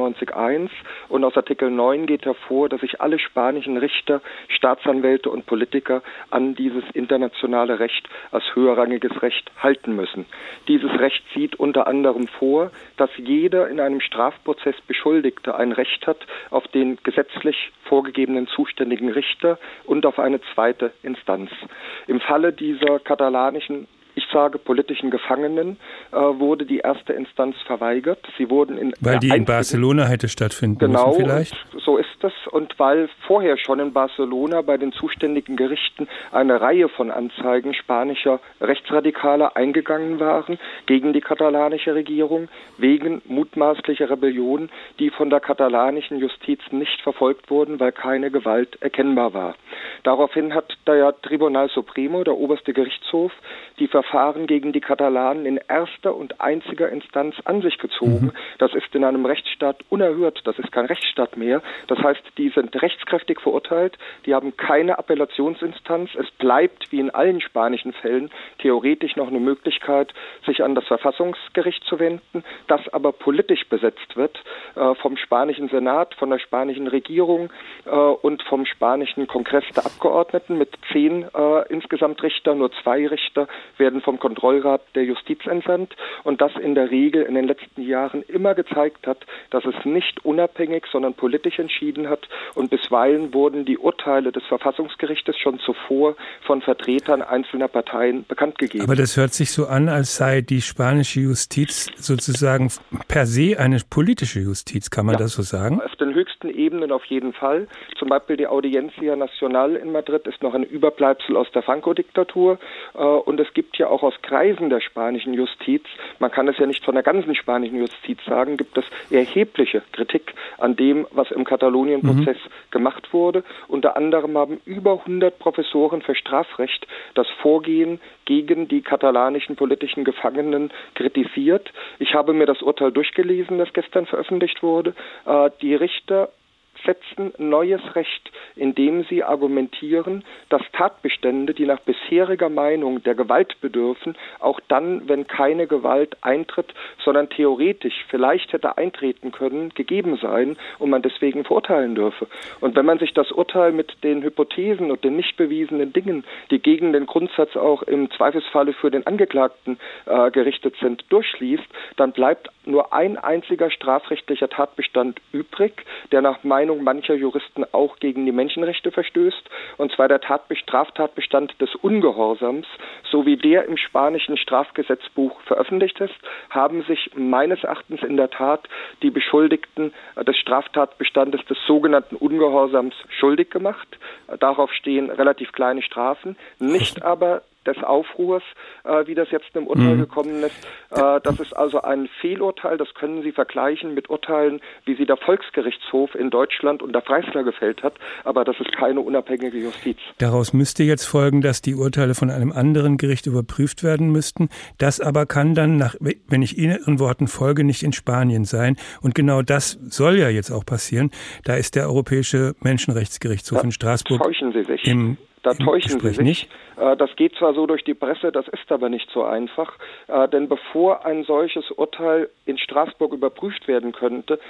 96.1 und aus Artikel 9 geht hervor, dass sich alle spanischen Richter, Staatsanwälte und Politiker an dieses internationale Recht als höherrangiges Recht halten müssen. Dieses Recht sieht unter anderem vor, dass jeder in einem Strafprozess Beschuldigte ein Recht hat auf den gesetzlich vorgegebenen zuständigen Richter und auf eine zweite Instanz. Im Falle dieser katalanischen politischen Gefangenen wurde die erste Instanz verweigert. Sie wurden weil die in Barcelona hätte stattfinden müssen vielleicht? Genau, so ist es. Und weil vorher schon in Barcelona bei den zuständigen Gerichten eine Reihe von Anzeigen spanischer Rechtsradikaler eingegangen waren gegen die katalanische Regierung wegen mutmaßlicher Rebellion, die von der katalanischen Justiz nicht verfolgt wurden, weil keine Gewalt erkennbar war. Daraufhin hat der Tribunal Supremo, der oberste Gerichtshof, die Verfahren gegen die Katalanen in erster und einziger Instanz an sich gezogen. Das ist in einem Rechtsstaat unerhört. Das ist kein Rechtsstaat mehr. Das heißt, die sind rechtskräftig verurteilt. Die haben keine Appellationsinstanz. Es bleibt, wie in allen spanischen Fällen, theoretisch noch eine Möglichkeit, sich an das Verfassungsgericht zu wenden, das aber politisch besetzt wird vom spanischen Senat, von der spanischen Regierung und vom spanischen Kongress der Abgeordneten mit 10 insgesamt Richter. Nur 2 Richter werden vom Kontrollrat der Justiz entsandt und das in der Regel in den letzten Jahren immer gezeigt hat, dass es nicht unabhängig, sondern politisch entschieden hat und bisweilen wurden die Urteile des Verfassungsgerichtes schon zuvor von Vertretern einzelner Parteien bekannt gegeben. Aber das hört sich so an, als sei die spanische Justiz sozusagen per se eine politische Justiz, kann man das so sagen? Auf den höchsten Ebenen auf jeden Fall. Zum Beispiel die Audiencia Nacional in Madrid ist noch ein Überbleibsel aus der Franco-Diktatur und es gibt ja auch aus Kreisen der spanischen Justiz, man kann es ja nicht von der ganzen spanischen Justiz sagen, gibt es erhebliche Kritik an dem, was im Katalonien-Prozess gemacht wurde. Unter anderem haben über 100 Professoren für Strafrecht das Vorgehen gegen die katalanischen politischen Gefangenen kritisiert. Ich habe mir das Urteil durchgelesen, das gestern veröffentlicht wurde. Die Richter setzen neues Recht, indem sie argumentieren, dass Tatbestände, die nach bisheriger Meinung der Gewalt bedürfen, auch dann, wenn keine Gewalt eintritt, sondern theoretisch vielleicht hätte eintreten können, gegeben seien und man deswegen verurteilen dürfe. Und wenn man sich das Urteil mit den Hypothesen und den nicht bewiesenen Dingen, die gegen den Grundsatz auch im Zweifelsfalle für den Angeklagten gerichtet sind, durchliest, dann bleibt nur ein einziger strafrechtlicher Tatbestand übrig, der nach Meinung mancher Juristen auch gegen die Menschenrechte verstößt, und zwar der Straftatbestand des Ungehorsams, so wie der im spanischen Strafgesetzbuch veröffentlicht ist, haben sich meines Erachtens in der Tat die Beschuldigten des Straftatbestandes des sogenannten Ungehorsams schuldig gemacht. Darauf stehen relativ kleine Strafen, nicht aber des Aufruhrs, wie das jetzt im Urteil gekommen ist. Das ist also ein Fehlurteil, das können Sie vergleichen mit Urteilen, wie sie der Volksgerichtshof in Deutschland unter Freisler gefällt hat, aber das ist keine unabhängige Justiz. Daraus müsste jetzt folgen, dass die Urteile von einem anderen Gericht überprüft werden müssten. Das aber kann dann, wenn ich Ihren Worten folge, nicht in Spanien sein. Und genau das soll ja jetzt auch passieren. Da ist der Europäische Menschenrechtsgerichtshof in Straßburg. Täuschen Sie sich. Da täuschen Sie sich. Nicht. Das geht zwar so durch die Presse, das ist aber nicht so einfach, denn bevor ein solches Urteil in Straßburg überprüft werden könnte,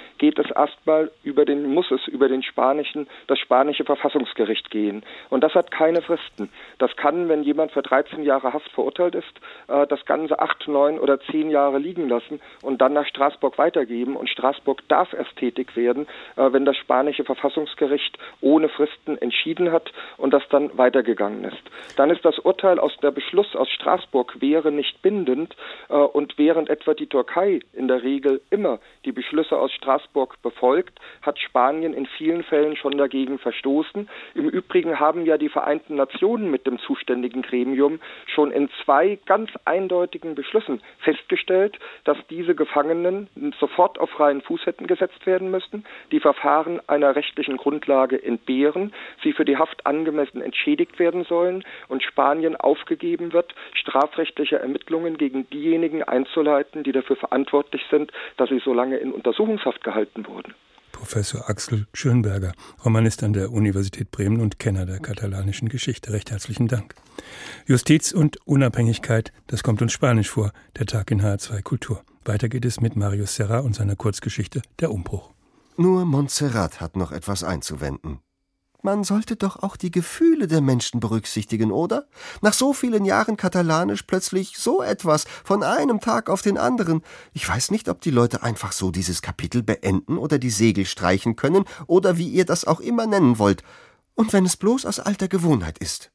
muss es über das spanische Verfassungsgericht gehen. Und das hat keine Fristen. Das kann, wenn jemand für 13 Jahre Haft verurteilt ist, das Ganze 8, 9 oder 10 Jahre liegen lassen und dann nach Straßburg weitergeben. Und Straßburg darf erst tätig werden, wenn das spanische Verfassungsgericht ohne Fristen entschieden hat und das dann weitergegangen ist. Dann ist das Urteil der Beschluss aus Straßburg wäre nicht bindend und während etwa die Türkei in der Regel immer die Beschlüsse aus Straßburg befolgt, hat Spanien in vielen Fällen schon dagegen verstoßen. Im Übrigen haben ja die Vereinten Nationen mit dem zuständigen Gremium schon in 2 ganz eindeutigen Beschlüssen festgestellt, dass diese Gefangenen sofort auf freien Fuß hätten gesetzt werden müssen, die Verfahren einer rechtlichen Grundlage entbehren, sie für die Haft angemessen entschädigt entschädigt werden sollen und Spanien aufgegeben wird, strafrechtliche Ermittlungen gegen diejenigen einzuleiten, die dafür verantwortlich sind, dass sie so lange in Untersuchungshaft gehalten wurden. Professor Axel Schönberger, Romanist an der Universität Bremen und Kenner der katalanischen Geschichte. Recht herzlichen Dank. Justiz und Unabhängigkeit, das kommt uns Spanisch vor, der Tag in HR2 Kultur. Weiter geht es mit Marius Serra und seiner Kurzgeschichte Der Umbruch. Nur Montserrat hat noch etwas einzuwenden. Man sollte doch auch die Gefühle der Menschen berücksichtigen, oder? Nach so vielen Jahren Katalanisch plötzlich so etwas, von einem Tag auf den anderen. Ich weiß nicht, ob die Leute einfach so dieses Kapitel beenden oder die Segel streichen können, oder wie ihr das auch immer nennen wollt. Und wenn es bloß aus alter Gewohnheit ist.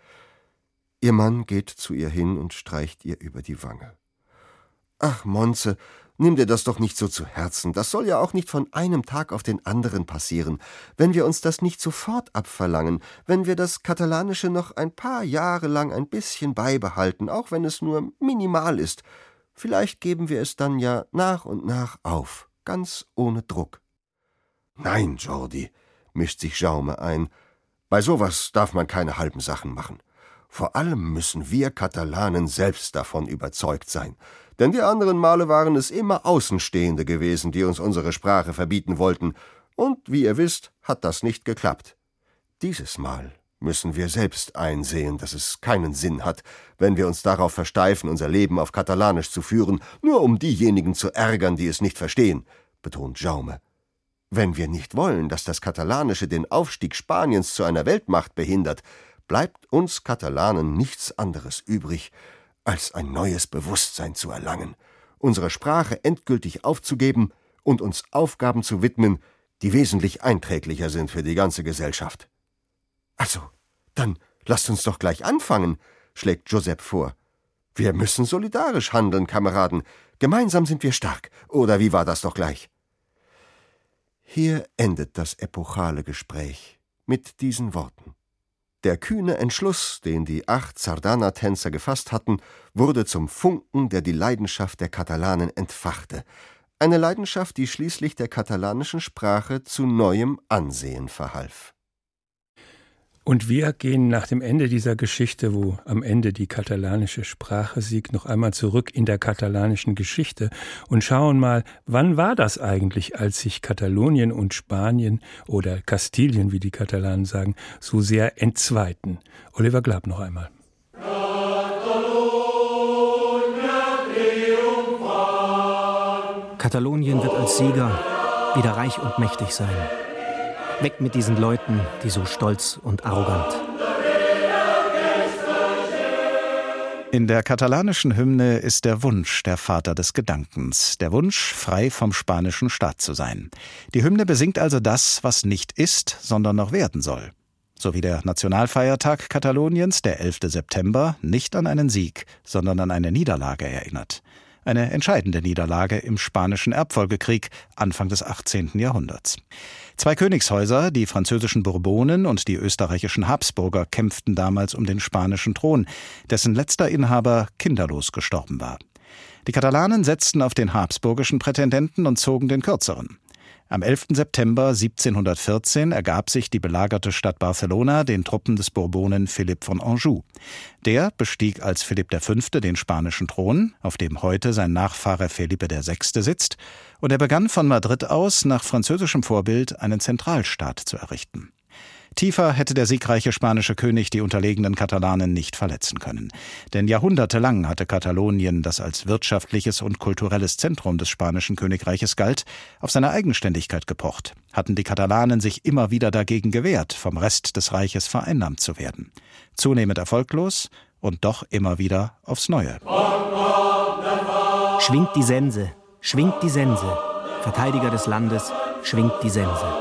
Ihr Mann geht zu ihr hin und streicht ihr über die Wange. Ach, Montse, nimm dir das doch nicht so zu Herzen. Das soll ja auch nicht von einem Tag auf den anderen passieren. Wenn wir uns das nicht sofort abverlangen, wenn wir das Katalanische noch ein paar Jahre lang ein bisschen beibehalten, auch wenn es nur minimal ist, vielleicht geben wir es dann ja nach und nach auf, ganz ohne Druck. Nein, Jordi, mischt sich Jaume ein, bei sowas darf man keine halben Sachen machen. Vor allem müssen wir Katalanen selbst davon überzeugt sein. Denn die anderen Male waren es immer Außenstehende gewesen, die uns unsere Sprache verbieten wollten. Und, wie ihr wisst, hat das nicht geklappt. Dieses Mal müssen wir selbst einsehen, dass es keinen Sinn hat, wenn wir uns darauf versteifen, unser Leben auf Katalanisch zu führen, nur um diejenigen zu ärgern, die es nicht verstehen, betont Jaume. Wenn wir nicht wollen, dass das Katalanische den Aufstieg Spaniens zu einer Weltmacht behindert, bleibt uns Katalanen nichts anderes übrig, als ein neues Bewusstsein zu erlangen, unsere Sprache endgültig aufzugeben und uns Aufgaben zu widmen, die wesentlich einträglicher sind für die ganze Gesellschaft. Also, dann lasst uns doch gleich anfangen, schlägt Josep vor. Wir müssen solidarisch handeln, Kameraden. Gemeinsam sind wir stark. Oder wie war das doch gleich? Hier endet das epochale Gespräch mit diesen Worten. Der kühne Entschluss, den die 8 Sardana-Tänzer gefasst hatten, wurde zum Funken, der die Leidenschaft der Katalanen entfachte. Eine Leidenschaft, die schließlich der katalanischen Sprache zu neuem Ansehen verhalf. Und wir gehen nach dem Ende dieser Geschichte, wo am Ende die katalanische Sprache siegt, noch einmal zurück in der katalanischen Geschichte und schauen mal, wann war das eigentlich, als sich Katalonien und Spanien oder Kastilien, wie die Katalanen sagen, so sehr entzweiten. Oliver Glab noch einmal. Katalonien wird als Sieger wieder reich und mächtig sein. Weg mit diesen Leuten, die so stolz und arrogant. In der katalanischen Hymne ist der Wunsch der Vater des Gedankens, der Wunsch, frei vom spanischen Staat zu sein. Die Hymne besingt also das, was nicht ist, sondern noch werden soll. So wie der Nationalfeiertag Kataloniens, der 11. September, nicht an einen Sieg, sondern an eine Niederlage erinnert. Eine entscheidende Niederlage im Spanischen Erbfolgekrieg Anfang des 18. Jahrhunderts. 2 Königshäuser, die französischen Bourbonen und die österreichischen Habsburger, kämpften damals um den spanischen Thron, dessen letzter Inhaber kinderlos gestorben war. Die Katalanen setzten auf den habsburgischen Prätendenten und zogen den kürzeren. Am 11. September 1714 ergab sich die belagerte Stadt Barcelona den Truppen des Bourbonen Philipp von Anjou. Der bestieg als Philipp V. den spanischen Thron, auf dem heute sein Nachfahre Felipe VI. Sitzt, und er begann von Madrid aus nach französischem Vorbild einen Zentralstaat zu errichten. Tiefer hätte der siegreiche spanische König die unterlegenen Katalanen nicht verletzen können. Denn jahrhundertelang hatte Katalonien, das als wirtschaftliches und kulturelles Zentrum des spanischen Königreiches galt, auf seine Eigenständigkeit gepocht. Hatten die Katalanen sich immer wieder dagegen gewehrt, vom Rest des Reiches vereinnahmt zu werden. Zunehmend erfolglos und doch immer wieder aufs Neue. Schwingt die Sense, schwingt die Sense. Verteidiger des Landes, schwingt die Sense.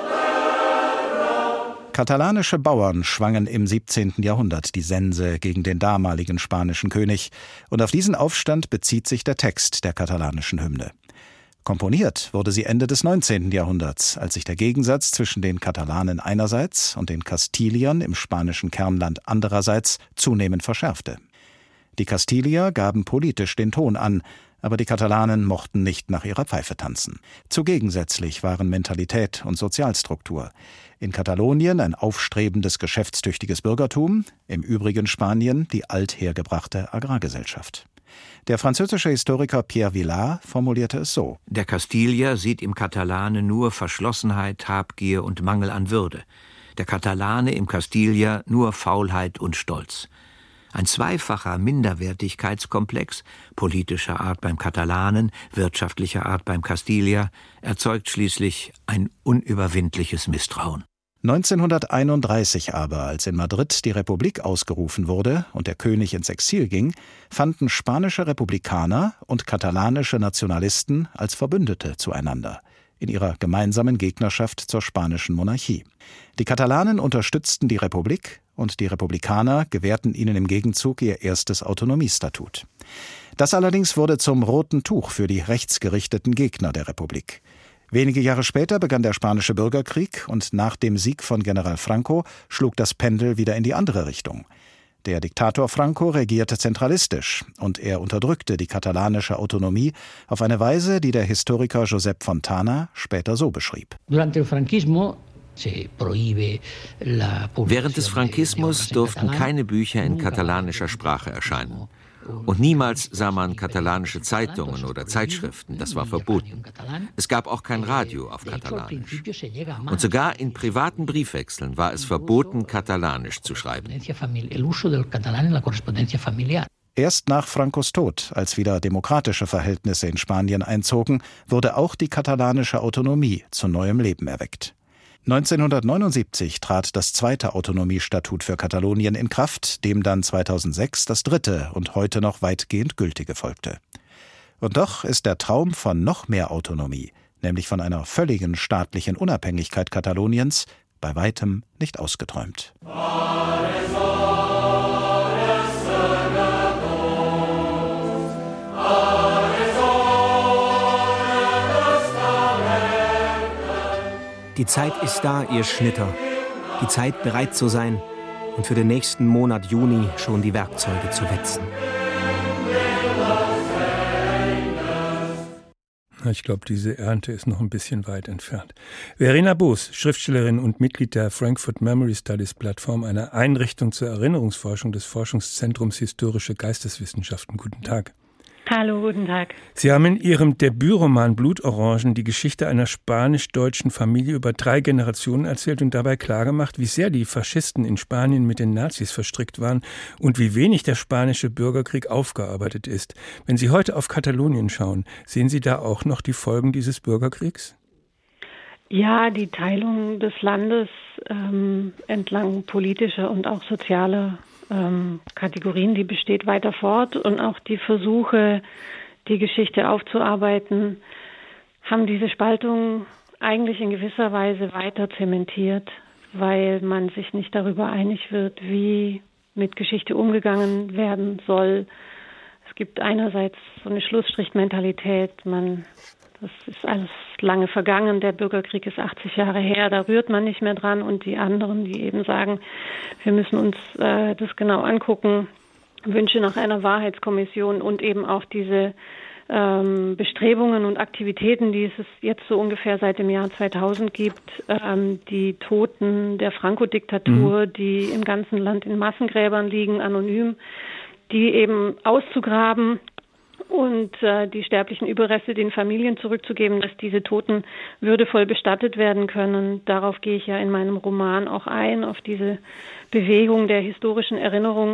Katalanische Bauern schwangen im 17. Jahrhundert die Sense gegen den damaligen spanischen König, und auf diesen Aufstand bezieht sich der Text der katalanischen Hymne. Komponiert wurde sie Ende des 19. Jahrhunderts, als sich der Gegensatz zwischen den Katalanen einerseits und den Kastiliern im spanischen Kernland andererseits zunehmend verschärfte. Die Kastilier gaben politisch den Ton an, Aber die Katalanen mochten nicht nach ihrer Pfeife tanzen. Zu gegensätzlich waren Mentalität und Sozialstruktur. In Katalonien ein aufstrebendes, geschäftstüchtiges Bürgertum, im übrigen Spanien die althergebrachte Agrargesellschaft. Der französische Historiker Pierre Vilar formulierte es so: Der Kastilier sieht im Katalane nur Verschlossenheit, Habgier und Mangel an Würde. Der Katalane im Kastilier nur Faulheit und Stolz. Ein zweifacher Minderwertigkeitskomplex, politischer Art beim Katalanen, wirtschaftlicher Art beim Kastilier, erzeugt schließlich ein unüberwindliches Misstrauen. 1931 aber, als in Madrid die Republik ausgerufen wurde und der König ins Exil ging, fanden spanische Republikaner und katalanische Nationalisten als Verbündete zueinander in ihrer gemeinsamen Gegnerschaft zur spanischen Monarchie. Die Katalanen unterstützten die Republik und die Republikaner gewährten ihnen im Gegenzug ihr erstes Autonomiestatut. Das allerdings wurde zum roten Tuch für die rechtsgerichteten Gegner der Republik. Wenige Jahre später begann der Spanische Bürgerkrieg und nach dem Sieg von General Franco schlug das Pendel wieder in die andere Richtung. Der Diktator Franco regierte zentralistisch und er unterdrückte die katalanische Autonomie auf eine Weise, die der Historiker Josep Fontana später so beschrieb. Während des Frankismus durften keine Bücher in katalanischer Sprache erscheinen. Und niemals sah man katalanische Zeitungen oder Zeitschriften, das war verboten. Es gab auch kein Radio auf Katalanisch. Und sogar in privaten Briefwechseln war es verboten, Katalanisch zu schreiben. Erst nach Francos Tod, als wieder demokratische Verhältnisse in Spanien einzogen, wurde auch die katalanische Autonomie zu neuem Leben erweckt. 1979 trat das zweite Autonomiestatut für Katalonien in Kraft, dem dann 2006 das dritte und heute noch weitgehend gültige folgte. Und doch ist der Traum von noch mehr Autonomie, nämlich von einer völligen staatlichen Unabhängigkeit Kataloniens, bei weitem nicht ausgeträumt. Die Zeit ist da, ihr Schnitter. Die Zeit, bereit zu sein und für den nächsten Monat Juni schon die Werkzeuge zu wetzen. Ich glaube, diese Ernte ist noch ein bisschen weit entfernt. Verena Boos, Schriftstellerin und Mitglied der Frankfurt Memory Studies Plattform, einer Einrichtung zur Erinnerungsforschung des Forschungszentrums Historische Geisteswissenschaften. Guten Tag. Hallo, guten Tag. Sie haben in Ihrem Debütroman Blutorangen die Geschichte einer spanisch-deutschen Familie über 3 Generationen erzählt und dabei klargemacht, wie sehr die Faschisten in Spanien mit den Nazis verstrickt waren und wie wenig der spanische Bürgerkrieg aufgearbeitet ist. Wenn Sie heute auf Katalonien schauen, sehen Sie da auch noch die Folgen dieses Bürgerkriegs? Ja, die Teilung des Landes entlang politischer und auch sozialer Kategorien, die besteht weiter fort, und auch die Versuche, die Geschichte aufzuarbeiten, haben diese Spaltung eigentlich in gewisser Weise weiter zementiert, weil man sich nicht darüber einig wird, wie mit Geschichte umgegangen werden soll. Es gibt einerseits so eine Schlussstrichmentalität, das ist alles lange vergangen, der Bürgerkrieg ist 80 Jahre her, da rührt man nicht mehr dran, und die anderen, die eben sagen, wir müssen uns das genau angucken, Wünsche nach einer Wahrheitskommission und eben auch diese Bestrebungen und Aktivitäten, die es jetzt so ungefähr seit dem Jahr 2000 gibt, die Toten der Franco-Diktatur, die im ganzen Land in Massengräbern liegen, anonym, die eben auszugraben und die sterblichen Überreste den Familien zurückzugeben, dass diese Toten würdevoll bestattet werden können. Darauf gehe ich ja in meinem Roman auch ein, auf diese Bewegung der historischen Erinnerung.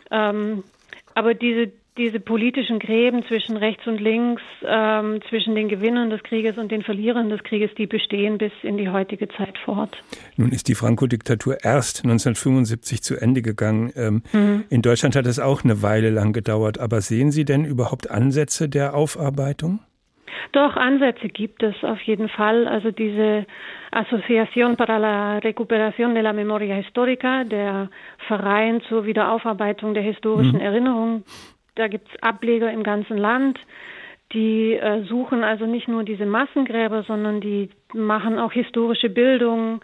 Aber diese politischen Gräben zwischen rechts und links, zwischen den Gewinnern des Krieges und den Verlierern des Krieges, die bestehen bis in die heutige Zeit fort. Nun ist die Franco-Diktatur erst 1975 zu Ende gegangen. In Deutschland hat es auch eine Weile lang gedauert. Aber sehen Sie denn überhaupt Ansätze der Aufarbeitung? Doch, Ansätze gibt es auf jeden Fall. Also diese Asociación para la Recuperación de la Memoria Histórica, der Verein zur Wiederaufarbeitung der historischen Erinnerung, da gibt es Ableger im ganzen Land, die suchen also nicht nur diese Massengräber, sondern die machen auch historische Bildung,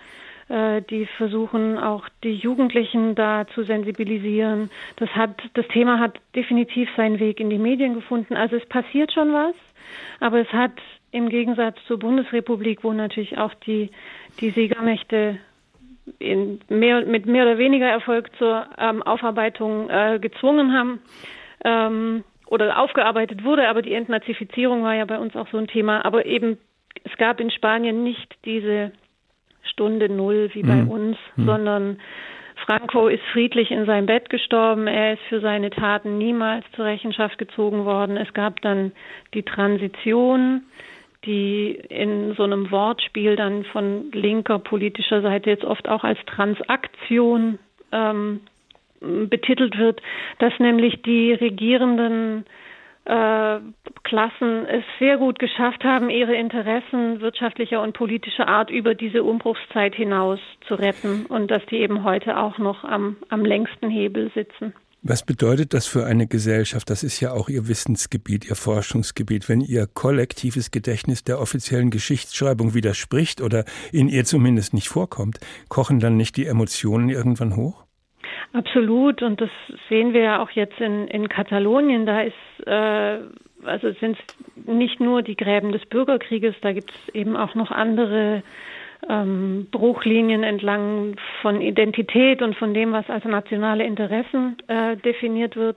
Die versuchen auch die Jugendlichen da zu sensibilisieren. Das Thema hat definitiv seinen Weg in die Medien gefunden. Also es passiert schon was, aber es hat im Gegensatz zur Bundesrepublik, wo natürlich auch die Siegermächte mit mehr oder weniger Erfolg zur Aufarbeitung gezwungen haben oder aufgearbeitet wurde, aber die Entnazifizierung war ja bei uns auch so ein Thema. Aber eben, es gab in Spanien nicht diese Stunde Null wie bei uns, sondern Franco ist friedlich in seinem Bett gestorben. Er ist für seine Taten niemals zur Rechenschaft gezogen worden. Es gab dann die Transition, die in so einem Wortspiel dann von linker politischer Seite jetzt oft auch als Transaktion betitelt wird, dass nämlich die regierenden Klassen es sehr gut geschafft haben, ihre Interessen wirtschaftlicher und politischer Art über diese Umbruchszeit hinaus zu retten und dass die eben heute auch noch am längsten Hebel sitzen. Was bedeutet das für eine Gesellschaft? Das ist ja auch Ihr Wissensgebiet, Ihr Forschungsgebiet. Wenn Ihr kollektives Gedächtnis der offiziellen Geschichtsschreibung widerspricht oder in ihr zumindest nicht vorkommt, kochen dann nicht die Emotionen irgendwann hoch? Absolut, und das sehen wir ja auch jetzt in Katalonien. Da sind es nicht nur die Gräben des Bürgerkrieges, da gibt es eben auch noch andere Bruchlinien entlang von Identität und von dem, was als nationale Interessen definiert wird.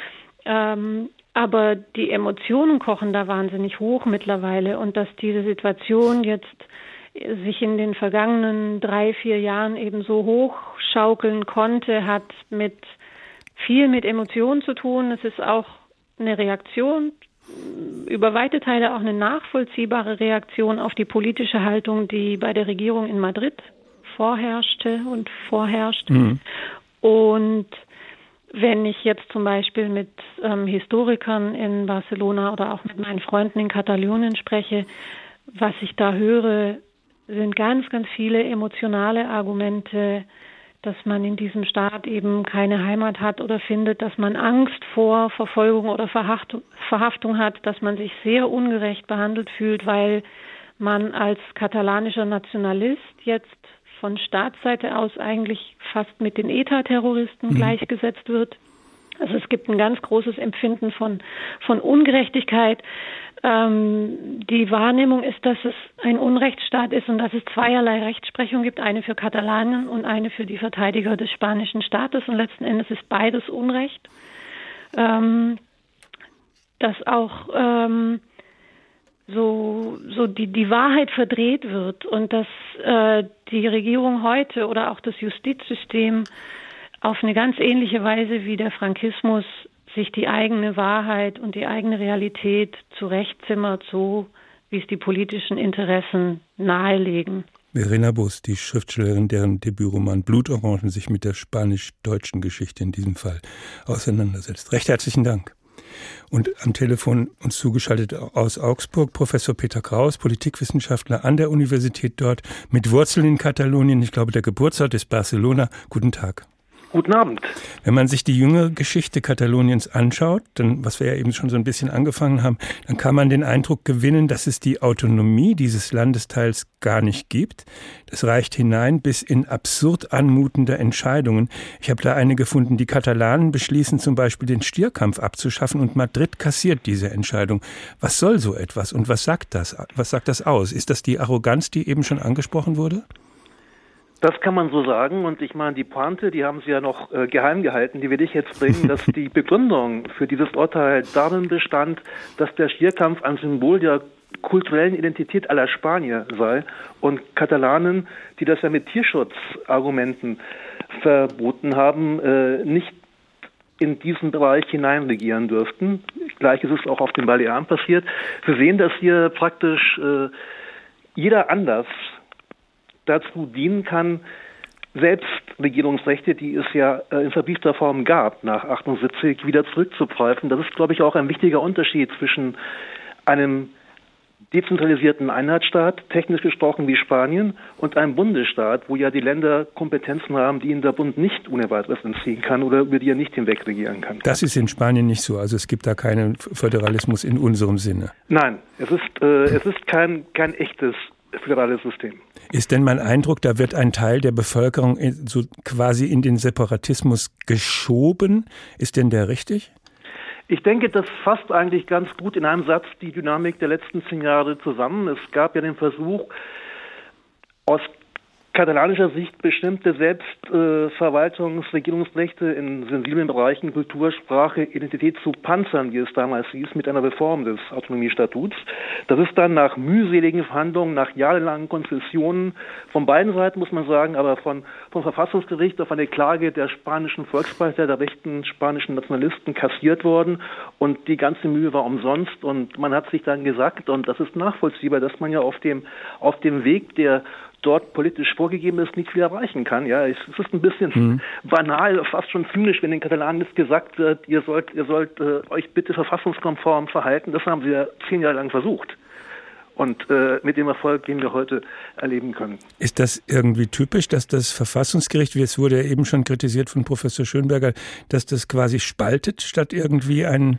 Aber die Emotionen kochen da wahnsinnig hoch mittlerweile, und dass diese Situation jetzt sich in den vergangenen 3-4 Jahren eben so hochschaukeln konnte, hat viel mit Emotionen zu tun. Es ist auch eine Reaktion, über weite Teile auch eine nachvollziehbare Reaktion auf die politische Haltung, die bei der Regierung in Madrid vorherrschte und vorherrscht. Und wenn ich jetzt zum Beispiel mit Historikern in Barcelona oder auch mit meinen Freunden in Katalonien spreche, was ich da höre, sind ganz, ganz viele emotionale Argumente, dass man in diesem Staat eben keine Heimat hat oder findet, dass man Angst vor Verfolgung oder Verhaftung hat, dass man sich sehr ungerecht behandelt fühlt, weil man als katalanischer Nationalist jetzt von Staatsseite aus eigentlich fast mit den ETA-Terroristen gleichgesetzt wird. Also es gibt ein ganz großes Empfinden von Ungerechtigkeit. Die Wahrnehmung ist, dass es ein Unrechtsstaat ist und dass es zweierlei Rechtsprechung gibt, eine für Katalonien und eine für die Verteidiger des spanischen Staates. Und letzten Endes ist beides Unrecht. Dass auch die Wahrheit verdreht wird und dass die Regierung heute oder auch das Justizsystem auf eine ganz ähnliche Weise wie der Frankismus sich die eigene Wahrheit und die eigene Realität zurechtzimmert, so wie es die politischen Interessen nahelegen. Verena Bus, die Schriftstellerin, deren Debütroman Blutorangen sich mit der spanisch-deutschen Geschichte in diesem Fall auseinandersetzt. Recht herzlichen Dank. Und am Telefon uns zugeschaltet aus Augsburg Professor Peter Kraus, Politikwissenschaftler an der Universität dort, mit Wurzeln in Katalonien. Ich glaube, der Geburtsort ist Barcelona. Guten Tag. Guten Abend. Wenn man sich die jüngere Geschichte Kataloniens anschaut, dann, was wir ja eben schon so ein bisschen angefangen haben, dann kann man den Eindruck gewinnen, dass es die Autonomie dieses Landesteils gar nicht gibt. Das reicht hinein bis in absurd anmutende Entscheidungen. Ich habe da eine gefunden, die Katalanen beschließen zum Beispiel den Stierkampf abzuschaffen und Madrid kassiert diese Entscheidung. Was soll so etwas und was sagt das? Was sagt das aus? Ist das die Arroganz, die eben schon angesprochen wurde? Das kann man so sagen, und ich meine, die Pointe, die haben Sie ja noch geheim gehalten, die will ich jetzt bringen, dass die Begründung für dieses Urteil darin bestand, dass der Stierkampf ein Symbol der kulturellen Identität aller Spanier sei und Katalanen, die das ja mit Tierschutzargumenten verboten haben, nicht in diesen Bereich hineinregieren dürften. Gleiches ist auch auf den Balearen passiert. Wir sehen, dass hier praktisch jeder Anlass dazu dienen kann, Selbstregierungsrechte, die es ja in verbriefter Form gab, nach 78 wieder zurückzupfeifen. Das ist, glaube ich, auch ein wichtiger Unterschied zwischen einem dezentralisierten Einheitsstaat, technisch gesprochen wie Spanien, und einem Bundesstaat, wo ja die Länder Kompetenzen haben, die ihnen der Bund nicht ohne weiteres entziehen kann oder über die er nicht hinweg regieren kann. Das ist in Spanien nicht so. Also es gibt da keinen Föderalismus in unserem Sinne. Nein, es ist kein echtes föderales System. Ist denn mein Eindruck, da wird ein Teil der Bevölkerung so quasi in den Separatismus geschoben? Ist denn der richtig? Ich denke, das fasst eigentlich ganz gut in einem Satz die Dynamik der letzten 10 Jahre zusammen. Es gab ja den Versuch, aus katalanischer Sicht bestimmte Selbstverwaltungsregierungsrechte in sensiblen Bereichen Kultur, Sprache, Identität zu panzern, wie es damals hieß, mit einer Reform des Autonomiestatuts. Das ist dann nach mühseligen Verhandlungen, nach jahrelangen Konzessionen von beiden Seiten, muss man sagen, aber vom Verfassungsgericht auf eine Klage der spanischen Volkspartei, der rechten spanischen Nationalisten kassiert worden, und die ganze Mühe war umsonst, und man hat sich dann gesagt, und das ist nachvollziehbar, dass man ja auf dem Weg, der dort politisch vorgegeben ist, nicht viel erreichen kann. Ja, es ist ein bisschen banal, fast schon zynisch, wenn den Katalanen jetzt gesagt wird, ihr sollt euch bitte verfassungskonform verhalten. Das haben sie ja 10 Jahre lang versucht. Und mit dem Erfolg, den wir heute erleben können. Ist das irgendwie typisch, dass das Verfassungsgericht, wie es wurde ja eben schon kritisiert von Professor Schönberger, dass das quasi spaltet, statt irgendwie ein,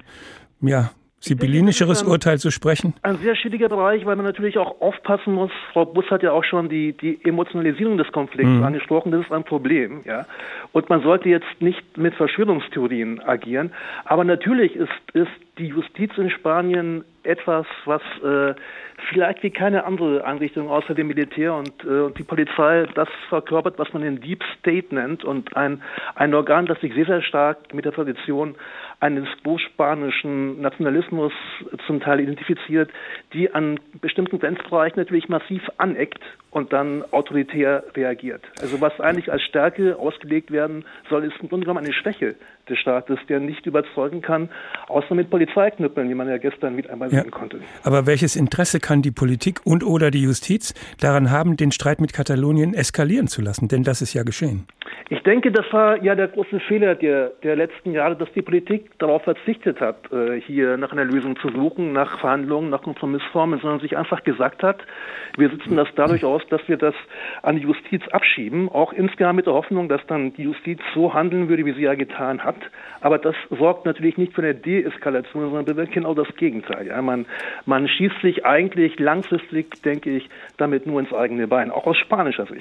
sibyllinischeres Urteil zu sprechen? Ein sehr schwieriger Bereich, weil man natürlich auch aufpassen muss. Frau Buss hat ja auch schon die Emotionalisierung des Konflikts angesprochen. Das ist ein Problem, ja. Und man sollte jetzt nicht mit Verschwörungstheorien agieren. Aber natürlich ist die Justiz in Spanien etwas, was vielleicht wie keine andere Einrichtung außer dem Militär und die Polizei das verkörpert, was man den Deep State nennt, und ein Organ, das sich sehr, sehr stark mit der Tradition eines großspanischen Nationalismus zum Teil identifiziert, die an bestimmten Grenzbereichen natürlich massiv aneckt und dann autoritär reagiert. Also was eigentlich als Stärke ausgelegt werden soll, ist im Grunde genommen eine Schwäche des Staates, der nicht überzeugen kann, außer mit Polizeiknüppeln, wie man ja gestern mit einmal sehen konnte. Aber welches Interesse kann die Politik oder die Justiz daran haben, den Streit mit Katalonien eskalieren zu lassen? Denn das ist ja geschehen. Ich denke, das war ja der große Fehler der letzten Jahre, dass die Politik darauf verzichtet hat, hier nach einer Lösung zu suchen, nach Verhandlungen, nach Kompromissformen, sondern sich einfach gesagt hat, wir sitzen das dadurch aus, dass wir das an die Justiz abschieben, auch insgesamt mit der Hoffnung, dass dann die Justiz so handeln würde, wie sie ja getan hat. Aber das sorgt natürlich nicht für eine Deeskalation, sondern bewirkt genau das Gegenteil. Ja, man schießt sich eigentlich langfristig, denke ich, damit nur ins eigene Bein, auch aus spanischer Sicht.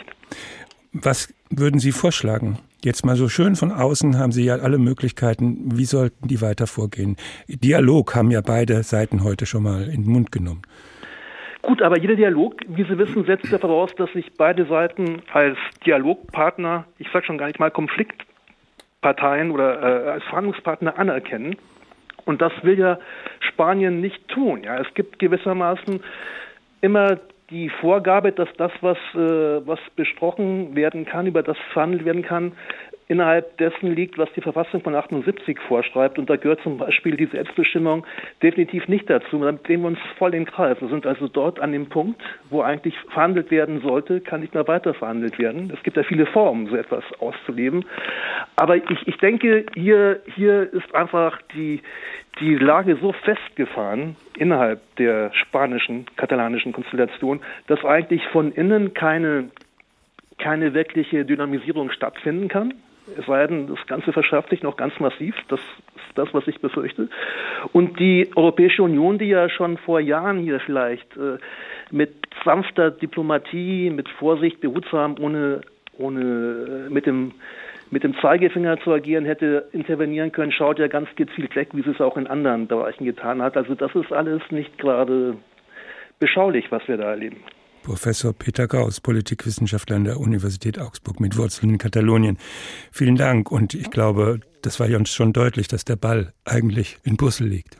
Was würden Sie vorschlagen? Jetzt mal so schön von außen haben Sie ja alle Möglichkeiten. Wie sollten die weiter vorgehen? Dialog haben ja beide Seiten heute schon mal in den Mund genommen. Gut, aber jeder Dialog, wie Sie wissen, setzt ja voraus, dass sich beide Seiten als Dialogpartner, ich sage schon gar nicht mal Konfliktparteien oder als Verhandlungspartner anerkennen. Und das will ja Spanien nicht tun. Ja, es gibt gewissermaßen immer die Vorgabe, dass das, was besprochen werden kann, über das verhandelt werden kann, innerhalb dessen liegt, was die Verfassung von 78 vorschreibt. Und da gehört zum Beispiel die Selbstbestimmung definitiv nicht dazu. Damit drehen wir uns voll im Kreis. Wir sind also dort an dem Punkt, wo eigentlich verhandelt werden sollte, kann nicht mehr weiter verhandelt werden. Es gibt ja viele Formen, so etwas auszuleben. Aber ich denke, hier ist einfach die Lage so festgefahren innerhalb der spanischen, katalanischen Konstellation, dass eigentlich von innen keine wirkliche Dynamisierung stattfinden kann. Es sei denn, das Ganze verschärft sich noch ganz massiv. Das ist das, was ich befürchte. Und die Europäische Union, die ja schon vor Jahren hier vielleicht mit sanfter Diplomatie, mit Vorsicht, behutsam, ohne mit dem Zeigefinger zu agieren, hätte intervenieren können, schaut ja ganz gezielt weg, wie sie es auch in anderen Bereichen getan hat. Also das ist alles nicht gerade beschaulich, was wir da erleben. Professor Peter Gauss, Politikwissenschaftler an der Universität Augsburg mit Wurzeln in Katalonien. Vielen Dank, und ich glaube, das war ja uns schon deutlich, dass der Ball eigentlich in Brüssel liegt.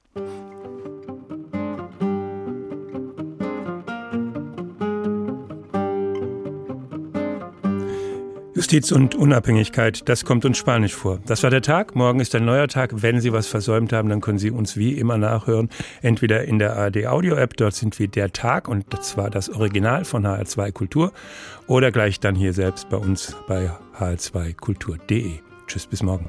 Justiz und Unabhängigkeit, das kommt uns spanisch vor. Das war der Tag, morgen ist ein neuer Tag. Wenn Sie was versäumt haben, dann können Sie uns wie immer nachhören. Entweder in der ARD Audio App, dort sind wir der Tag, und das war das Original von HR2 Kultur, oder gleich dann hier selbst bei uns bei hr2kultur.de. Tschüss, bis morgen.